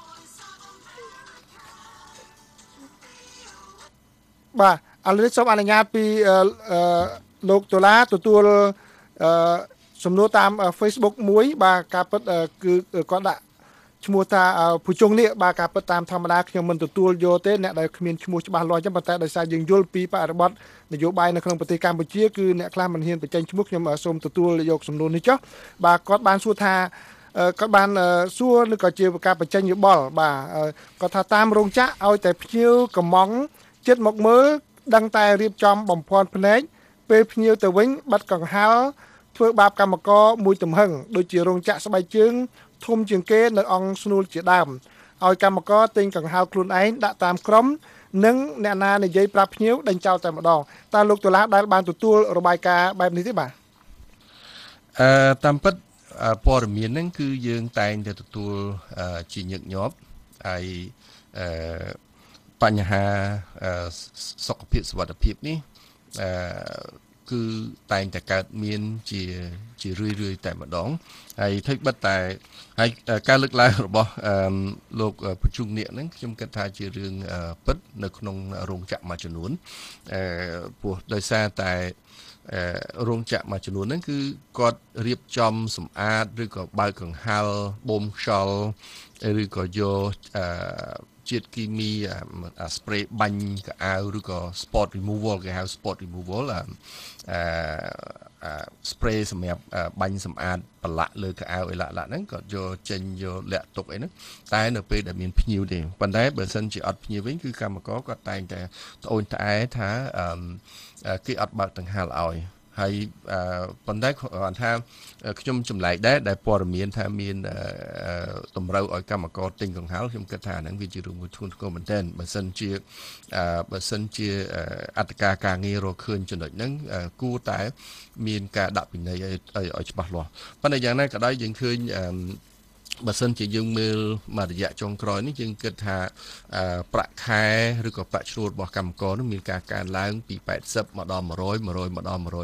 បាទឥឡូវនេះសូមអនុញ្ញាតពីលោកដុល្លារទទួលសំណួរតាម Facebook មួយបាទការពិតគឺគាត់ដាក់ឈ្មោះថាពូជងនេះបាទការពិតតាមធម្មតាខ្ញុំមិនទទួលយកទេអ្នកដែលគ្មានឈ្មោះច្បាស់លាស់អញ្ចឹងប៉ុន្តែដោយសារយើងយល់ពីបរិបទនយោបាយនៅក្នុងប្រទេសកម្ពុជាគឺអ្នកខ្លះមិនហ៊ានបញ្ចេញឈ្មោះខ្ញុំសូមទទួលយកសំណួរនេះចុះបាទគាត់បានសួរថាក៏បានសួរឬក៏ជាការបញ្ចេញយោបល់បាទគាត់ថាតាមរោងចក្រឲ្យតែភ្ញៀវកំងចិត្តមកមើលដឹងតែរៀបចំបំភាន់ភ្នែកពេលភ្ញៀវទៅវិញបាត់កង្ហាល់ធ្វើបាបកម្មករមួយទំហឹងដូចជារោងចក្រស្បែកជើងធំជាងគេនៅអង្គស្នួលជាដើមឲ្យកម្មករទិញកង្ហាល់ខ្លួនឯងដាក់តាមក្រុមនិងអ្នកណានិយាយប្រាប់ភ្ញៀវដេញចោលតែម្ដងតើលោកតុលាដែលបានទទួលរបាយការណ៍បែបនេះទេបាទតាមពិតព័ត៌មានហ្នឹងគឺយើងតែងតែទទួលជាញឹកញាប់ហើយបញ្ហាសុខភាពសុវត្ថិភាពនេះគឺតែងតែកើតមានជារឿយៗតែម្ដងហើយធ្វើបិទតែហើយការលើកឡើងរបស់លោកប្រជុំនេះហ្នឹងខ្ញុំគិតថាជារឿងពិតនៅក្នុងរោងចក្រមួយចំនួនព្រោះដោយសារតែរោងចក្រមួយចំនួនហ្នឹងគឺគាត់រៀបចំសម្អាតឬក៏បើកកង្ហាល់បូមខ្យល់ឬក៏យកជាតិគីមីspray បាញ់កៅអៅឬក៏ spot removal គេហៅ spot removal spray សម្រាប់បាញ់សម្អាតប្រឡាក់លើកៅអៅអីឡាក់ហ្នឹងក៏យកចេញយកលាក់ទុកអីហ្នឹងតែនៅពេលដែលមានភ្ញៀវទេប៉ុន្តែបើសិនជាអត់ភ្ញៀវវិញគឺកម្មករគាត់តែងតែត្អូញត្អែថាគេអត់បើកដង្ហាល់ឲ្យហើយប៉ុន្តែគាត់ថាខ្ញុំចម្លែកដែរដែលព័ត៌មានថាមានតម្រូវឲ្យកម្មករទិញកង្ហាល់ខ្ញុំគិតថាហ្នឹងវាជារឿងមួយធ្ងន់ធ្ងរមែនទែនបើសិនជាអត្តការងាររកឃើញចំណុចហ្នឹងគួរតែមានការដាក់ពិន័យឲ្យច្បាស់លាស់ប៉ុន្តែយ៉ាងណាក៏ដោយយើងឃើញបើសិនជាយើងមើលមួយរយៈចុងក្រោយនេះយើងគិតថាប្រាក់ខែឬក៏ប្រាក់ឈ្នួលរបស់កម្មករនោះមានការកើនឡើងពី80មកដល់100មកដល់120 160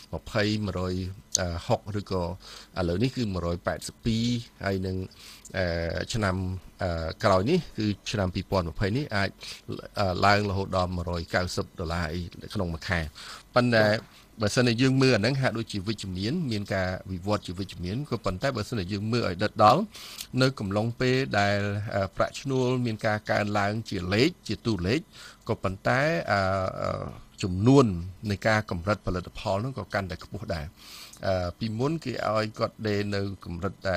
ឬក៏ឥឡូវនេះគឺ182ហើយនឹងឆ្នាំក្រោយនេះគឺឆ្នាំ2020នេះអាចឡើងរហូតដល់$190ក្នុងមួយខែប៉ុន្តែបើសិនជាយើងមើលអាហ្នឹងហាក់ដូចជាវិជ្ជមានមានការវិវត្តជាវិជ្ជមានក៏ប៉ុន្តែបើសិនជាយើងមើលឲ្យដិតដល់នៅកំឡុងពេលដែលប្រាក់ឈ្នួលមានការកើនឡើងជាលេខជាតួលេខក៏ប៉ុន្តែចំនួននៃការកម្រិតផលិតផលហ្នឹងក៏កាន់តែខ្ពស់ដែរពីមុនគេឲ្យគាត់ដេរនៅកម្រិតតែ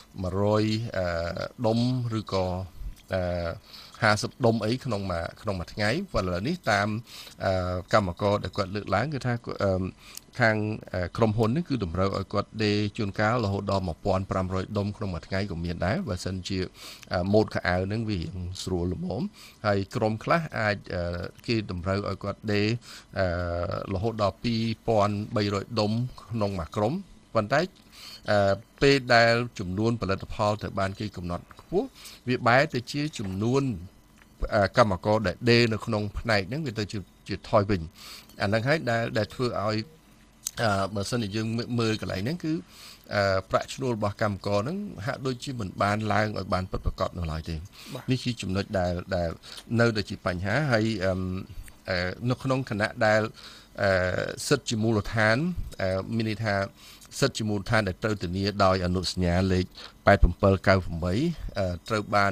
100ដុំឬក៏50ដុំអីក្នុងមួយថ្ងៃប៉ុន្តែឥឡូវនេះតាមកម្មករដែលគាត់លើកឡើងគឺថាខាងក្រុមហ៊ុននេះគឺតម្រូវឲ្យគាត់ដេរជួនកាលរហូតដល់1500ដុំក្នុងមួយថ្ងៃក៏មានដែរបើសិនជាម៉ូដខោអាវហ្នឹងវារៀងស្រួលល្មមហើយក្រុមខ្លះអាចគេតម្រូវឲ្យគាត់ដេររហូតដល់2300ដុំក្នុងមួយក្រុមប៉ុន្តែពេលដែលចំនួនផលិតផលត្រូវបានគេកំណត់ខ្ពស់វាបែរទៅជាចំនួនកម្មករដែលដេរនៅក្នុងផ្នែកហ្នឹងវាទៅជាថយវិញអាហ្នឹងហើយដែលធ្វើឲ្យបើសិនជាយើងមើលកន្លែងហ្នឹងគឺប្រាក់ឈ្នួលរបស់កម្មករហ្នឹងហាក់ដូចជាមិនបានឡើងឲ្យបានពិតប្រាកដនៅឡើយទេនេះជាចំណុចដែលនៅតែជាបញ្ហាហើយនៅក្នុងគណៈដែលសិទ្ធិជាមូលដ្ឋានមានន័យថាសិទ្ធិជាមូលដ្ឋានដែលត្រូវធានាដោយអនុសញ្ញាលេខ8798ត្រូវបាន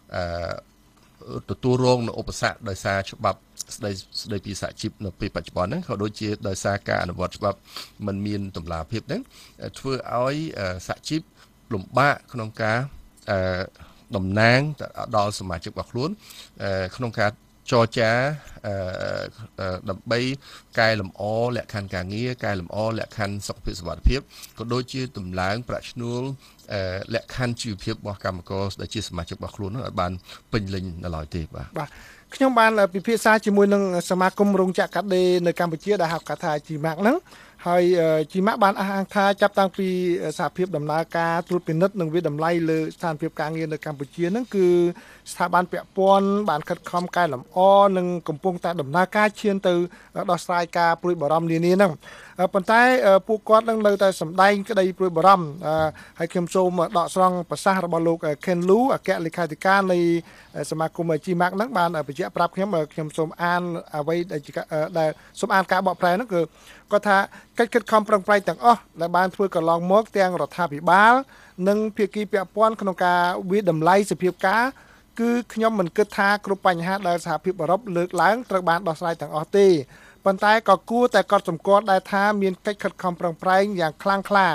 ទទួលរងនៅឧបសគ្គដោយសារច្បាប់ស្ដីពីសហជីពនៅពេលបច្ចុប្បន្នហ្នឹងក៏ដូចជាដោយសារការអនុវត្តច្បាប់មិនមានតម្លាភាពហ្នឹងធ្វើឲ្យសហជីពលំបាកក្នុងការតំណាងដល់សមាជិករបស់ខ្លួនក្នុងការចរចាដើម្បីកែលម្អលក្ខខណ្ឌការងារកែលម្អលក្ខខណ្ឌសុខភាពសុវត្ថិភាពក៏ដូចជាតម្លើងប្រាក់ឈ្នួលលក្ខខណ្ឌជីវភាពរបស់កម្មករដែលជាសមាជិករបស់ខ្លួនឲ្យបានពេញលេញនៅឡើយទេបាទខ្ញុំបានពិភាក្សាជាមួយនឹងសមាគមរោងចក្រកាត់ដេរនៅកម្ពុជាដែលហៅកាត់ថា GMAC ហ្នឹងហើយ GMAC បានអះអាងថាចាប់តាំងពីសហភាពដំណើរការត្រួតពិនិត្យនិងវិតម្លៃលើស្ថានភាពការងារនៅកម្ពុជាហ្នឹងគឺស្ថាប័នពាក់ព័ន្ធបានខិតខំកែលម្អនិងកំពុងតែដំណើរការឈានទៅដោះស្រាយការព្រួយបារម្ភនានាហ្នឹងប៉ុន្តែពួកគាត់នឹងនៅតែសម្ដែងក្តីព្រួយបារម្ភហើយខ្ញុំសូមដកស្រង់ប្រសាសន៍របស់លោក Ken Lu អគ្គលេខាធិការនៃសមាគម GMAC ហ្នឹងបានបញ្ជាក់ប្រាប់ខ្ញុំសូមអានអ្វីដែលសូមអានការបកប្រែហ្នឹងគឺគាត់ថាកិច្ចខិតខំប្រឹងប្រែងទាំងអស់ដែលបានធ្វើកន្លងមកទាំងរដ្ឋាភិបាលនិងភាគីពាក់ព័ន្ធក្នុងការវិតម្លៃសភាពការគឺខ្ញុំមិនគិតថាគ្រប់បញ្ហាដែលសហភាពអឺរ៉ុបលើកឡើងត្រូវបានដោះស្រាយទាំងអស់ទេប៉ុន្តែក៏គួរតែកត់សម្គាល់ដែរថាមានកិច្ចខិតខំប្រឹងប្រែងយ៉ាងខ្លាំងក្លា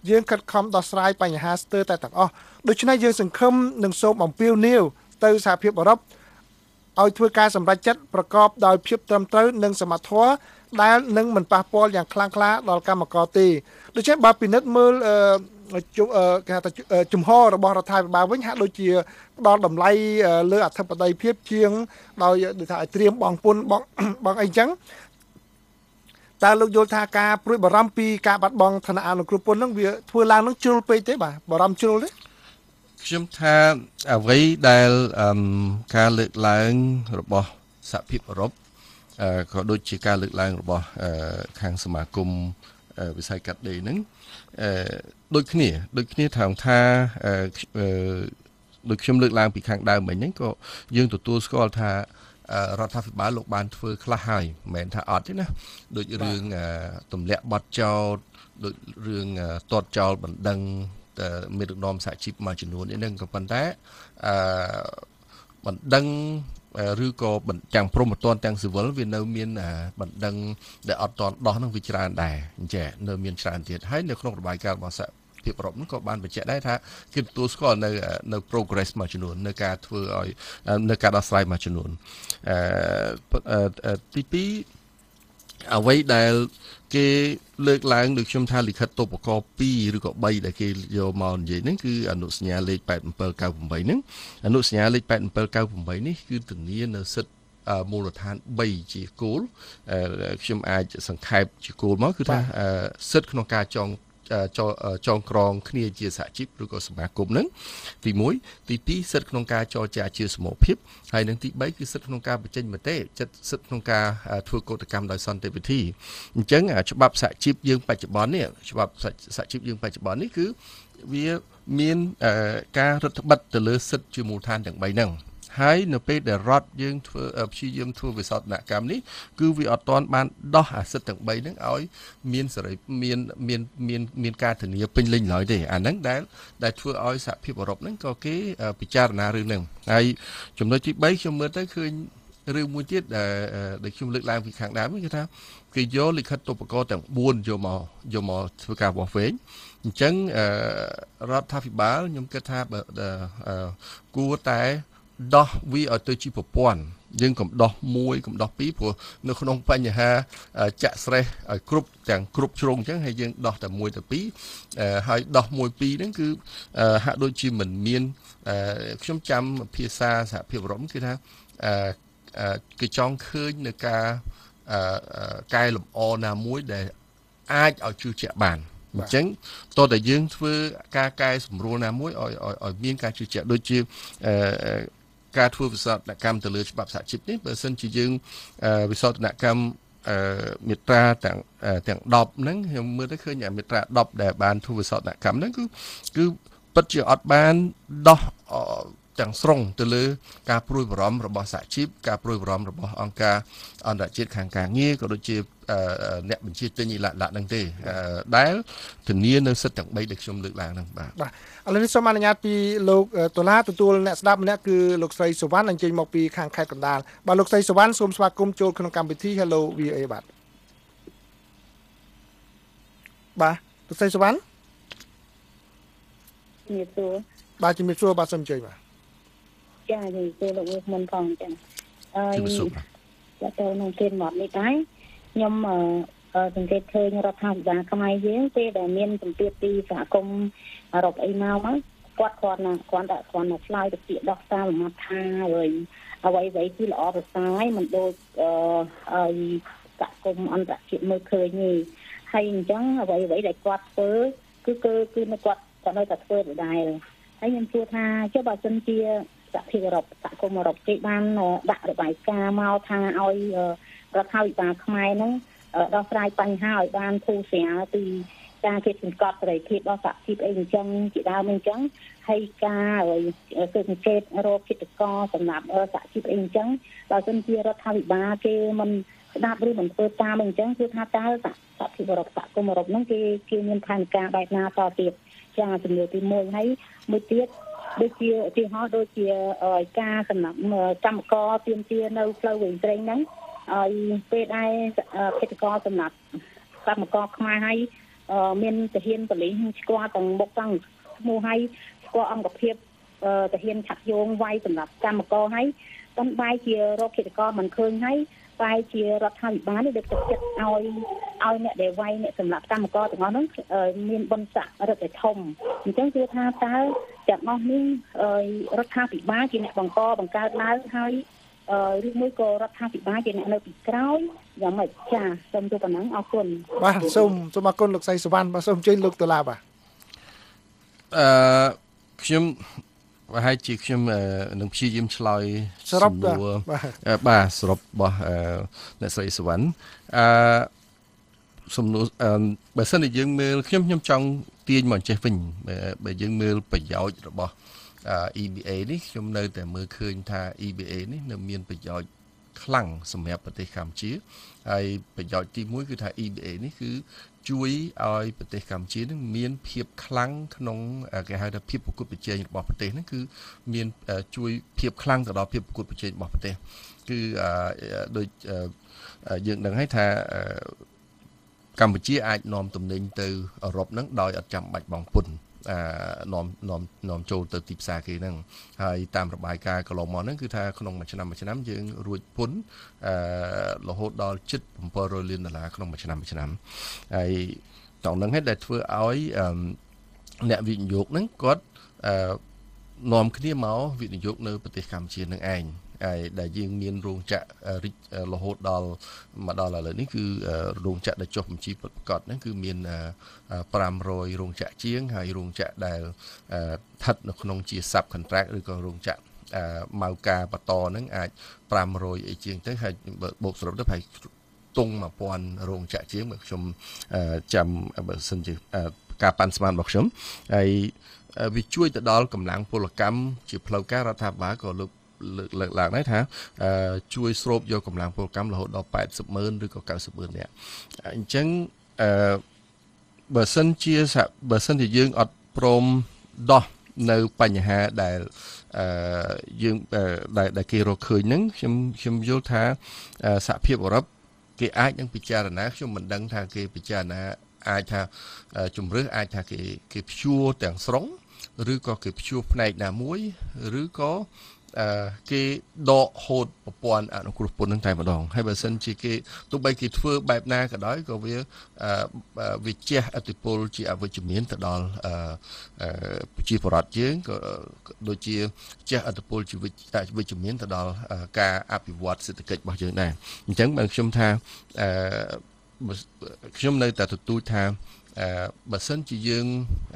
យើងខិតខំដោះស្រាយបញ្ហាស្ទើរតែទាំងអស់ដូច្នេះយើងសង្ឃឹមនឹងសូមអំពាវនាវទៅសហភាពអឺរ៉ុបឲ្យធ្វើការសម្រេចចិត្តប្រកបដោយភាពត្រឹមត្រូវនិងសមត្ថភាពដែលនឹងមិនប៉ះពាល់យ៉ាងខ្លាំងក្លាដល់កម្មករទេដូច្នេះបើពិនិត្យមើលគេថាជំហររបស់រដ្ឋាភិបាលវិញហាក់ដូចជាផ្ដល់តម្លៃលើអធិបតេយ្យភាពជាងដោយថាឲ្យត្រៀមបងពុនបងអីចឹងតើលោកយល់ថាការព្រួយបារម្ភពីការបាត់បង់ឋានៈអនុគ្រោះពន្ធហ្នឹងវាធ្វើឡើងនឹងជ្រុលពេកទេបាទបារម្ភជ្រុលទេខ្ញុំថាអ្វីដែលការលើកឡើងរបស់សហភាពអឺរ៉ុបក៏ដូចជាការលើកឡើងរបស់ខាងសមាគមវិស័យកាត់ដេរហ្នឹងដូចគ្នាថងថាដូចខ្ញុំលើកឡើងពីខាងដើមមិញហ្នឹងក៏យើងទទួលស្គាល់ថារដ្ឋាភិបាលលោកបានធ្វើខ្លះហើយមិនមែនថាអត់ទេណាដូចរឿងទម្លាក់បទចោទដូចរឿងទាត់ចោលបណ្ដឹងមេដឹកនាំសហជីពមួយចំនួននេះហ្នឹងក៏ប៉ុន្តែបណ្ដឹងឬក៏ទាំងព្រហ្មទណ្ឌទាំងស៊ីវិលវានៅមានបណ្ដឹងដែលអត់ទាន់ដោះហ្នឹងវាច្រើនដែរអញ្ចឹងនៅមានច្រើនទៀតហើយនៅក្នុងរបាយការណ៍របស់សហភាពអឺរ៉ុបហ្នឹងក៏បានបញ្ជាក់ដែរថាគេទទួលស្គាល់នៅ progress មួយចំនួននៅការធ្វើឲ្យនៅការដោះស្រាយមួយចំនួនទី2អ្វីដែលគេលើកឡើងដូចខ្ញុំថាលិខិតតុបក2ឬក៏3ដែលគេយកមកនិយាយហ្នឹងគឺអនុសញ្ញាលេខ8798ហ្នឹងអនុសញ្ញាលេខ8798នេះគឺធានានៅសិទ្ធិមូលដ្ឋាន3ជាគោលខ្ញុំអាចសង្ខេបជាគោលមកគឺថាសិទ្ធិក្នុងការចងក្រងគ្នាជាសហជីពឬក៏សមាគមហ្នឹងទី1ទី2សិទ្ធិក្នុងការចរចាជាសមូហភាពហើយនឹងទី3គឺសិទ្ធិក្នុងការបញ្ចេញមតិសិទ្ធិក្នុងការធ្វើកោតកម្មដោយសន្តិវិធីអញ្ចឹងច្បាប់សហជីពយើងបច្ចុប្បន្ននេះគឺវាមានការរដ្ឋបិទទៅលើសិទ្ធិជាមូលដ្ឋានទាំង3ហ្នឹងហើយនៅពេលដែលរដ្ឋយើងធ្វើព្យាយាមធ្វើវិសោធនកម្មនេះគឺវាអត់ទាន់បានដោះអាសិទ្ធិទាំង3ហ្នឹងឲ្យមានសេរីមានការធានាពេញលេញឡើយទេអាហ្នឹងដែលធ្វើឲ្យសហភាពអឺរ៉ុបហ្នឹងក៏គេពិចារណារឿងហ្នឹងហើយចំណុចទី3ខ្ញុំមើលទៅឃើញរឿងមួយទៀតដែលខ្ញុំលើកឡើងពីខាងដើមគឺថាគេយកលិខិតតុបកទាំង4យកមកធ្វើការវាស់វែងអញ្ចឹងរដ្ឋាភិបាលខ្ញុំគិតថាគួរតែដោះវាឲ្យទៅជាប្រព័ន្ធយើងកុំដោះ1កុំដោះ2ព្រោះនៅក្នុងបញ្ហាចាក់ស្រេះឲ្យគ្រប់ជ្រុងអញ្ចឹងហើយយើងដោះតែ1ទៅ2ហើយដោះ1 2ហ្នឹងគឺហាក់ដូចជាមិនមានខ្ញុំចាំភាសាសហភាពអឺរ៉ុបគឺថាគេចង់ឃើញនៅការកែលម្អណាមួយដែលអាចឲ្យជឿជាក់បានអញ្ចឹងតើតើយើងធ្វើការកែសម្រួលណាមួយឲ្យមានការជឿជាក់ដូចជាការធ្វើវិសោធនកម្មទៅលើច្បាប់សហជីពនេះបើសិនជាយើងវិសោធនកម្មមាត្រាទាំង10ហ្នឹងខ្ញុំមើលទៅឃើញមាត្រា10ដែលបានធ្វើវិសោធនកម្មហ្នឹងគឺពិតជាអត់បានដោះទាំងស្រុងទៅលើការព្រួយបារម្ភរបស់សហជីពការព្រួយបារម្ភរបស់អង្គការអន្តរជាតិខាងការងារក៏ដូចជាអ្នកបញ្ជាទិញលក្ខណៈហ្នឹងទេដែលធានានៅសិទ្ធិទាំង3ដែលខ្ញុំលើកឡើងហ្នឹងបាទឥឡូវនេះសូមអនុញ្ញាតពីលោកដុល្លារទទួលអ្នកស្ដាប់ម្នាក់គឺលោកស្រីសុវណ្ណអញ្ជើញមកពីខាងខេត្តកណ្ដាលបាទលោកស្រីសុវណ្ណសូមស្វាគមន៍ចូលក្នុងកម្មវិធី Hello VOA បាទលោកស្រីសុវណ្ណជំរាបសួរបាទជំរាបសួរបាទសូមអញ្ជើញបាទចា៎ជំរាបសួរលោកវិមិនផងចា៎ជំរាបសួរបាទទៅក្នុងគេមកនេះដែរខ្ញុំសង្កេតឃើញរដ្ឋាភិបាលខ្មែរយើងពេលដែលមានសម្ពាធពីសហគមន៍អឺរ៉ុបអីមកគាត់គ្រាន់តែឆ្លើយទៅពាក្យដោះសារលំហាត់ថាអ្វីគឺល្អប្រសើរហើយមិនដូចសហគមន៍អន្តរជាតិមើលឃើញទេហើយអញ្ចឹងអ្វីដែលគាត់ធ្វើគឺនៅគាត់នៅតែធ្វើដដែលហើយខ្ញុំជឿថាចុះបើសិនជាសហភាពអឺរ៉ុបសហគមន៍អឺរ៉ុបគេបានដាក់របាយការណ៍មកថាឲ្យរដ្ឋាភិបាលខ្មែរហ្នឹងដោះស្រាយបញ្ហាឲ្យបានធូរស្រាលពីការគេសង្កត់សេរីភាពរបស់សហជីពអីអញ្ចឹងជាដើមអញ្ចឹងហើយការស៊ើបអង្កេតរកកិច្ចការសម្រាប់សហជីពអីអញ្ចឹងបើសិនជារដ្ឋាភិបាលគេមិនស្ដាប់ឬមិនធ្វើតាមអញ្ចឹងគឺថាតើសហភាពអឺរ៉ុបសហគមន៍អឺរ៉ុបហ្នឹងគេមានផែនការបែបណាតទៀតចាជំនួយទី1ហើយមួយទៀតដូចជាឧទាហរណ៍ដូចជាការសម្រាប់កម្មករទាមទារនៅផ្លូវវិញត្រេងហ្នឹងឲ្យពេលដែរកិច្ចការសម្រាប់កម្មករខ្មែរឲ្យមានទាហានប៉ូលីសស្គាល់ទាំងមុខទាំងឈ្មោះហើយស្គាល់អង្គភាពទាហានឆាក់យោងវាយសម្រាប់កម្មករហើយប៉ុន្តែជារកឃាតករមិនឃើញហើយតែជារដ្ឋាភិបាលនេះដឹកទឹកចិត្តឲ្យអ្នកដែលវាយអ្នកសម្រាប់កម្មករទាំងអស់ហ្នឹងមានបុណ្យស័ក្តិរដ្ឋធំអញ្ចឹងគឺថាតើទាំងអស់នេះរដ្ឋាភិបាលជាអ្នកបង្កើតឡើងហើយឬមួយក៏រដ្ឋាភិបាលជាអ្នកនៅពីក្រោយយ៉ាងម៉េចចាសូមទូប៉ុណ្ណឹងអរគុណបាទសូមអរគុណលោកសីសុវណ្ណបាទសូមអញ្ជើញលោកតុលាបាទខ្ញុំប្រហែលជាខ្ញុំនឹងព្យាយាមឆ្លើយសរុបបាទសរុបរបស់អ្នកស្រីសុវណ្ណសំណួរបើសិនជាយើងមើលខ្ញុំចង់ទាញមកចេះវិញបើយើងមើលប្រយោជន៍របស់ EBA នេះខ្ញុំនៅតែមើលឃើញថា EBA នេះនៅមានប្រយោជន៍ខ្លាំងសម្រាប់ប្រទេសកម្ពុជាហើយប្រយោជន៍ទី1គឺថា EBA នេះគឺជួយឲ្យប្រទេសកម្ពុជានឹងមានភាពខ្លាំងក្នុងគេហៅថាភាពប្រកួតប្រជែងរបស់ប្រទេសហ្នឹងគឺមានជួយភាពខ្លាំងទៅដល់ភាពប្រកួតប្រជែងរបស់ប្រទេសគឺដូចយើងដឹងហើយថាកម្ពុជាអាចនាំទំនិញទៅអឺរ៉ុបហ្នឹងដោយអត់ចាំបាច់បង់ពន្ធនាំចូលទៅទីផ្សារគេហ្នឹងហើយតាមរបាយការណ៍កន្លងមកហ្នឹងគឺថាក្នុងមួយឆ្នាំយើងរួចពន្ធរហូតដល់ជិត$700 លានក្នុងមួយឆ្នាំហើយតោះហ្នឹងហើយដែលធ្វើឲ្យអ្នកវិនិយោគហ្នឹងគាត់នាំគ្នាមកវិនិយោគនៅប្រទេសកម្ពុជានឹងឯងហើយដែលយើងមានរោងចក្ររហូតដល់មកដល់ឥឡូវនេះគឺរោងចក្រដែលចុះបញ្ជីពិតប្រាកដហ្នឹងគឺមាន500រោងចក្រជាងហើយរោងចក្រដែលស្ថិតនៅក្នុងជា sub contract ឬក៏រោងចក្រម៉ៅការបន្តហ្នឹងអាច500អីជាងទៅហើយបូកសរុបទៅប្រហែលទង់1000រោងចក្រជាងបើខ្ញុំចាំបើសិនជាការប៉ាន់ស្មានរបស់ខ្ញុំហើយវាជួយទៅដល់កម្លាំងពលកម្មជាផ្លូវការរដ្ឋាភិបាលក៏លើកឡើងដែរថាជួយស្រូបយកកម្លាំងពលកម្មរហូតដល់80,000ឬក៏90,000នាក់អញ្ចឹងបើសិនជាយើងអត់ព្រមដោះនៅបញ្ហាដែលយើងដែលគេរកឃើញហ្នឹងខ្ញុំយល់ថាសហភាពអឺរ៉ុបគេអាចនឹងពិចារណាខ្ញុំមិនដឹងថាគេពិចារណាអាចថាជំរឿសអាចថាគេព្យួរទាំងស្រុងឬក៏គេព្យួរផ្នែកណាមួយឬក៏គេដកហូតប្រព័ន្ធអនុគ្រោះពន្ធនឹងតែម្ដងហើយបើសិនជាគេទោះបីគេធ្វើបែបណាក៏ដោយក៏វាជះឥទ្ធិពលជាអវិជ្ជមានទៅដល់ប្រជាពលរដ្ឋយើងក៏ដូចជាជះឥទ្ធិពលជាវិជ្ជមានទៅដល់ការអភិវឌ្ឍសេដ្ឋកិច្ចរបស់យើងដែរអញ្ចឹងបើខ្ញុំថាខ្ញុំនៅតែទទូចថាបើសិនជាយើង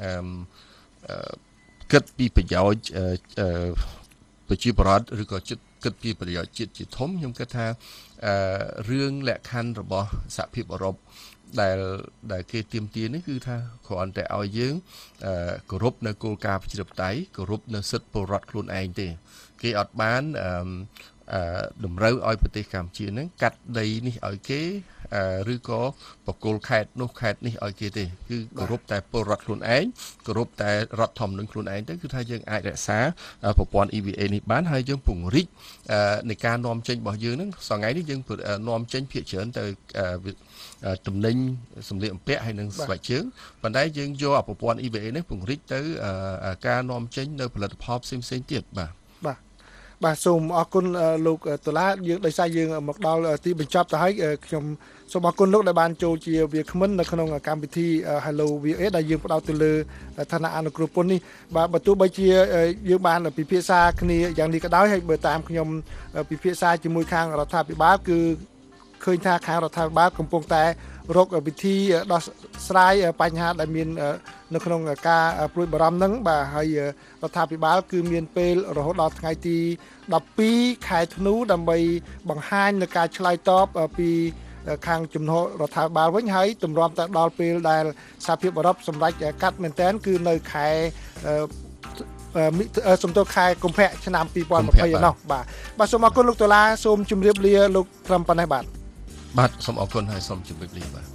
គិតពីប្រយោជន៍ប្រជាពលរដ្ឋឬក៏គិតពីប្រយោជន៍ជាតិជាធំខ្ញុំគិតថារឿងលក្ខខណ្ឌរបស់សហភាពអឺរ៉ុបដែលគេទាមទារនេះគឺថាគ្រាន់តែឲ្យយើងគោរពនៅគោលការណ៍ប្រជាធិបតេយ្យគោរពនៅសិទ្ធិពលរដ្ឋខ្លួនឯងទេគេអត់បានតម្រូវឲ្យប្រទេសកម្ពុជាហ្នឹងកាត់ដីនេះឲ្យគេឬក៏បកគលខេត្តនោះខេត្តនេះឲ្យគេទេគឺគោរពតែពលរដ្ឋខ្លួនឯងគោរពតែរដ្ឋធម្មនុញ្ញខ្លួនឯងទៅគឺថាយើងអាចរក្សាប្រព័ន្ធ EVA នេះបានហើយយើងពង្រីកនៃការនាំចេញរបស់យើងហ្នឹងសប្តាហ៍នេះយើងនាំចេញភាគច្រើនទៅទំនិញសម្លៀកបំពាក់ហើយនឹងស្បែកជើងប៉ុន្តែយើងយកប្រព័ន្ធ EVA នេះពង្រីកទៅការនាំចេញនៅផលិតផលផ្សេងៗទៀតបាទសូមអរគុណលោកតុលាយើងដោយសារយើងមកដល់ទីបញ្ចប់ទៅហើយខ្ញុំសូមអរគុណលោកដែលបានចូលជាវាគ្មិននៅក្នុងកម្មវិធី Hello VOA ដែលយើងផ្ដោតទៅលើឋានៈអនុគ្រោះពន្ធនេះបាទបើទោះបីជាយើងបានពិភាក្សាគ្នាយ៉ាងនេះក៏ដោយហើយបើតាមខ្ញុំពិភាក្សាជាមួយខាងរដ្ឋាភិបាលគឺឃើញថាខាងរដ្ឋាភិបាលកំពុងតែរកវិធីដោះស្រាយបញ្ហាដែលមាននៅក្នុងការព្រួយបារម្ភហ្នឹងបាទហើយរដ្ឋាភិបាលគឺមានពេលរហូតដល់ថ្ងៃទី12ខែធ្នូដើម្បីបង្ហាញនៅការឆ្លើយតបពីខាងជំនួសរដ្ឋាភិបាលវិញហើយទម្រាំទៅដល់ពេលដែលសហភាពអឺរ៉ុបសម្រេចកាត់មែនទែនគឺនៅខែសំទោសខែកុម្ភៈឆ្នាំ2020ឯណោះបាទសូមអរគុណលោកតុលាសូមជម្រាបលាលោកត្រឹមប៉ុណ្ណេះបាទសូមអរគុណហើយសូមជម្រាបលាបាទ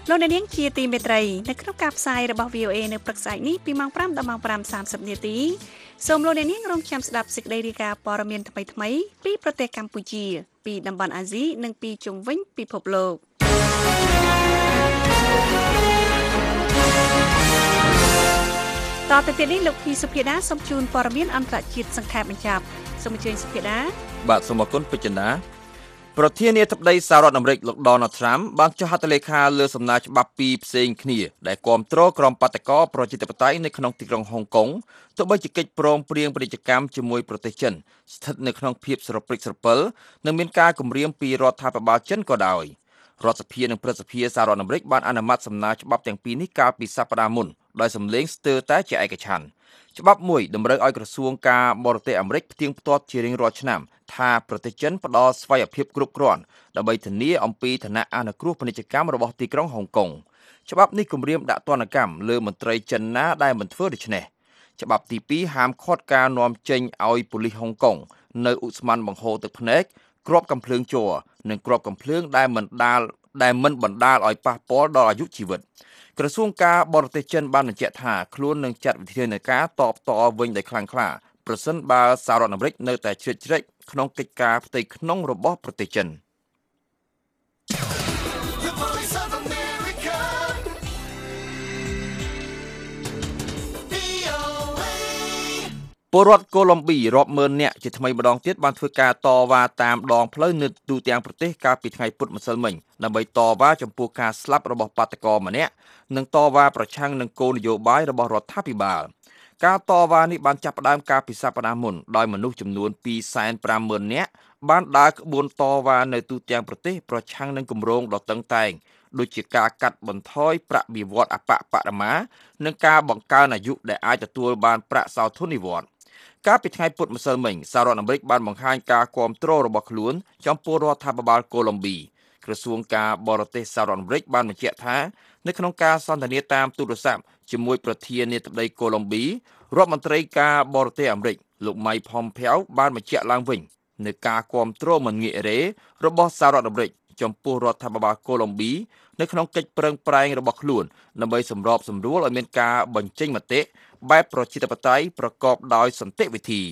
លោកអ្នកនាងជាទីមេត្រីនៅក្នុងការផ្សាយរបស់ VOA នៅព្រឹកស្អែកនេះពីម៉ោង 5 ដល់ម៉ោង 5:30 នាទីសូមលោកអ្នកនាងរងចាំស្ដាប់សេចក្តីរាយការណ៍ព័ត៌មានថ្មីៗពីប្រទេសកម្ពុជាពីតំបន់អាស៊ីនិងពីជុំវិញពិភពលោកតទៅទៀតនេះលោកភីសុភាដាសូមជូនព័ត៌មានអន្តរជាតិសង្ខេបបញ្ចប់សូមអញ្ជើញសុភាដាបាទសូមអរគុណពេជ្រណាប្រធានាធិបតីសហរដ្ឋអាមេរិកលោក Donald Trump បានចុះហត្ថលេខាលើសំណើច្បាប់ពីរផ្សេងគ្នាដែលគាំទ្រក្រុមបាតកោប្រជាធិបតេយ្យនៅក្នុងទីក្រុងហុងកុងទោះបីជាកិច្ចព្រមព្រៀងពាណិជ្ជកម្មជាមួយប្រទេសចិនស្ថិតនៅក្នុងភាពស្រព្រិចស្រពិលនិងមានការគំរាមពីរដ្ឋាភិបាលចិនក៏ដោយរដ្ឋសភានិងព្រឹទ្ធសភាសហរដ្ឋអាមេរិកបានអនុម័តសំណើច្បាប់ទាំងពីរនេះកាលពីសប្តាហ៍មុនដោយសម្លេងស្ទើរតែជាឯកច្ឆន្ទច្បាប់មួយតម្រូវឲ្យក្រសួងការបរទេសអាមេរិកផ្ទៀងផ្ទាត់ជារៀងរាល់ឆ្នាំថាប្រទេសចិនផ្ដល់ស្វ័យភាពគ្រប់គ្រាន់ដើម្បីធានាអំពីឋានៈអនុគ្រោះពាណិជ្ជកម្មរបស់ទីក្រុងហុងកុងច្បាប់នេះគម្រាមដាក់ទណ្ឌកម្មលើមន្ត្រីចិនណាដែលមិនធ្វើដូច្នេះច្បាប់ទី2ហាមឃាត់ការនាំចេញឲ្យប៉ូលីសហុងកុងនៅឧស្ម័នបង្ហូរទឹកភ្នែកគ្រាប់កាំភ្លើងជ័រនិងគ្រាប់កាំភ្លើងដែលមិនបណ្ដាលឲ្យប៉ះពាល់ដល់អាយុជីវិតក្រសួងការបរទេសចិនបានបញ្ជាក់ថាខ្លួននឹងចាត់វិធានការតបតវិញដោយខ្លាំងក្លាប្រសិនបើសហរដ្ឋអាមេរិកនៅតែជ្រៀតជ្រែកក្នុងកិច្ចការផ្ទៃក្នុងរបស់ប្រទេសចិនពលរដ្ឋកូឡុំប៊ីរាប់ម៉ឺននាក់ជាថ្មីម្ដងទៀតបានធ្វើការតវ៉ាតាមដងផ្លូវនៅទូទាំងប្រទេសកាលពីថ្ងៃពុធម្សិលមិញដើម្បីតវ៉ាចំពោះការស្លាប់របស់បាតកោម្នាក់និងតវ៉ាប្រឆាំងនឹងគោលនយោបាយរបស់រដ្ឋាភិបាលការតវ៉ានេះបានចាប់ផ្ដើមកាលពីសប្តាហ៍មុនដោយមនុស្សចំនួន 250,000 នាក់បានដើរក្បួនតវ៉ានៅទូទាំងប្រទេសប្រឆាំងនឹងគម្រោងដ៏តឹងតែងដូចជាការកាត់បន្ថយប្រាក់បៀវត្សអបបរមានិងការបង្កើនអាយុដែលអាចទទួលបានប្រាក់សោធននិវត្តន៍កាលពីថ្ងៃពុធម្សិលមិញសហរដ្ឋអាមេរិកបានបង្ហាញការគាំទ្ររបស់ខ្លួនចំពោះរដ្ឋាភិបាលកូឡុំប៊ីក្រសួងការបរទេសសហរដ្ឋអាមេរិកបានបញ្ជាក់ថានៅក្នុងការសន្ទនាតាមទូរស័ព្ទជាមួយប្រធានាធិបតីកូឡុំប៊ីរដ្ឋមន្ត្រីការបរទេសអាមេរិកលោក Mike Pompeo បានបញ្ជាក់ឡើងវិញនៅការគាំទ្រមិនងាករេរបស់សហរដ្ឋអាមេរិកចំពោះរដ្ឋាភិបាលកូឡុំប៊ីនៅក្នុងកិច្ចប្រឹងប្រែងរបស់ខ្លួនដើម្បីសម្របសម្រួលឲ្យមានការបញ្ចេញមតិបែបប្រជាធិបតេយ្យប្រកបដោយសន្តិវិធី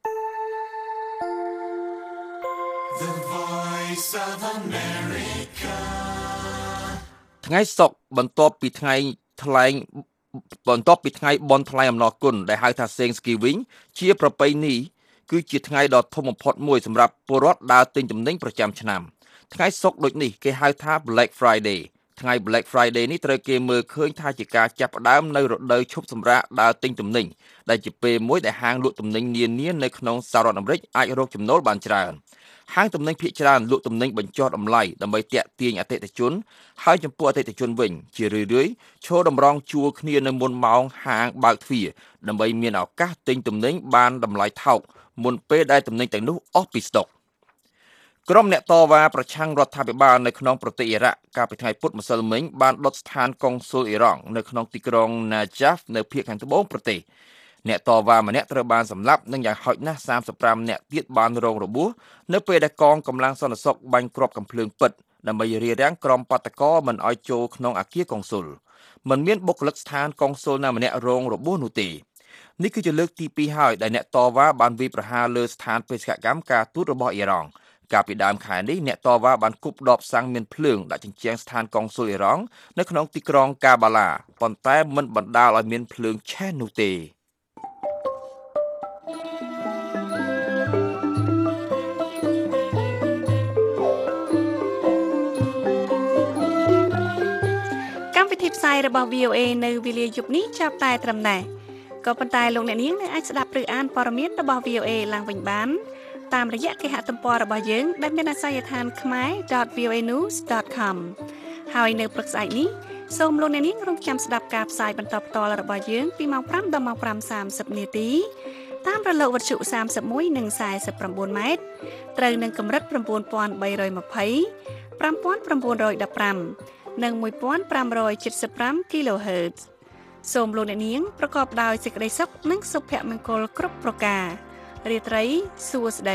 The Voice of America ថ្ងៃសុក្របន្ទាប់ពីថ្ងៃបន់ថ្លែងអំណរគុណដែលហៅថា Thanksgiving ជាប្រពៃណីគឺជាថ្ងៃដ៏ធំបំផុតមួយសម្រាប់ពលរដ្ឋដើរទិញទំនិញប្រចាំឆ្នាំថ្ងៃសុក្រដូចនេះគេហៅថា Black Friday ថ្ងៃ Black Friday នេះត្រូវគេមើលឃើញថាជាការចាប់ផ្ដើមនៅរដូវឈប់សម្រាកដើរទិញទំនិញដែលជាពេលមួយដែលហាងលក់ទំនិញនានានៅក្នុងសហរដ្ឋអាមេរិកអាចរកចំណូលបានច្រើនហាងទំនិញភាគច្រើនលក់ទំនិញបញ្ចុះតម្លៃដើម្បីទាក់ទាញអតិថិជនហើយចំពោះអតិថិជនវិញជារឿយៗឈរតម្រង់ជួរគ្នានៅមុនម៉ោងហាងបើកទ្វារដើម្បីមានឱកាសទិញទំនិញបានតម្លៃថោកមុនពេលដែលទំនិញទាំងនោះអស់ពីស្តុកក្រុមអ្នកតវ៉ាប្រឆាំងរដ្ឋាភិបាលនៅក្នុងប្រទេសអ៊ីរ៉ាក់កាលពីថ្ងៃពុធម្សិលមិញបានដុតស្ថានកុងស៊ុលអ៊ីរ៉ង់នៅក្នុងទីក្រុង Najaf នៅភាគខាងត្បូងប្រទេសអ្នកតវ៉ាម្នាក់ត្រូវបានសម្លាប់និងយ៉ាងហោចណាស់35នាក់ទៀតបានរងរបួសនៅពេលដែលកងកម្លាំងសន្តិសុខបាញ់គ្រាប់កាំភ្លើងពិតដើម្បីរារាំងក្រុមបាតកោមិនឲ្យចូលក្នុងអគារកុងស៊ុលមិនមានបុគ្គលិកស្ថានកុងស៊ុលណាម្នាក់រងរបួសនោះទេនេះគឺជាលើកទី2ហើយដែលអ្នកតវ៉ាបានវាយប្រហារលើស្ថានបេសកកម្មការទូតរបស់អ៊ីរ៉ង់កាលពីដើមខែនេះអ្នកតវ៉ាបានគប់ដបសាំងមានភ្លើងដាក់ជញ្ជាំងស្ថានកុងស៊ុលអ៊ីរ៉ង់នៅក្នុងទីក្រុងកាបាឡាប៉ុន្តែមិនបណ្ដាលឲ្យមានភ្លើងឆេះនោះទេកម្មវិធីផ្សាយរបស់ VOA នៅវេលាយប់នេះចាប់តែត្រឹមណេះក៏ប៉ុន្តែលោកអ្នកនាងនៅអាចស្ដាប់ឬអានព័ត៌មានរបស់ VOA ឡើងវិញបានតាមរយៈគេហទំព័ររបស់យើងដែលមានអាសយដ្ឋាន khmer.voanews.com ហើយនៅព្រឹកស្អែកនេះសូមលោកអ្នកនាងរងចាំស្ដាប់ការផ្សាយបន្តផ្ទាល់របស់យើងពីម៉ោង 5 ដល់ម៉ោង 5:30 នាទីតាមរលកវិទ្យុ31និង49ម៉ែត្រត្រូវនឹងកម្រិត 9320 5915 និង1575 kHz សូមលោកអ្នកនាងប្រកបដោយសេចក្តីសុខនិងសុភមង្គលគ្រប់ប្រការរាត្រីសួស្តី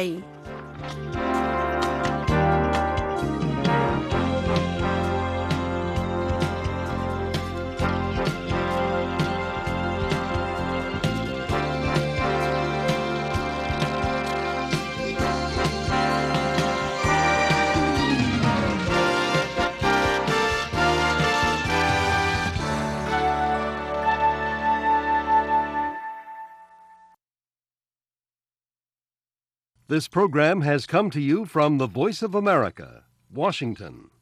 This program has come to you from the Voice of America, Washington.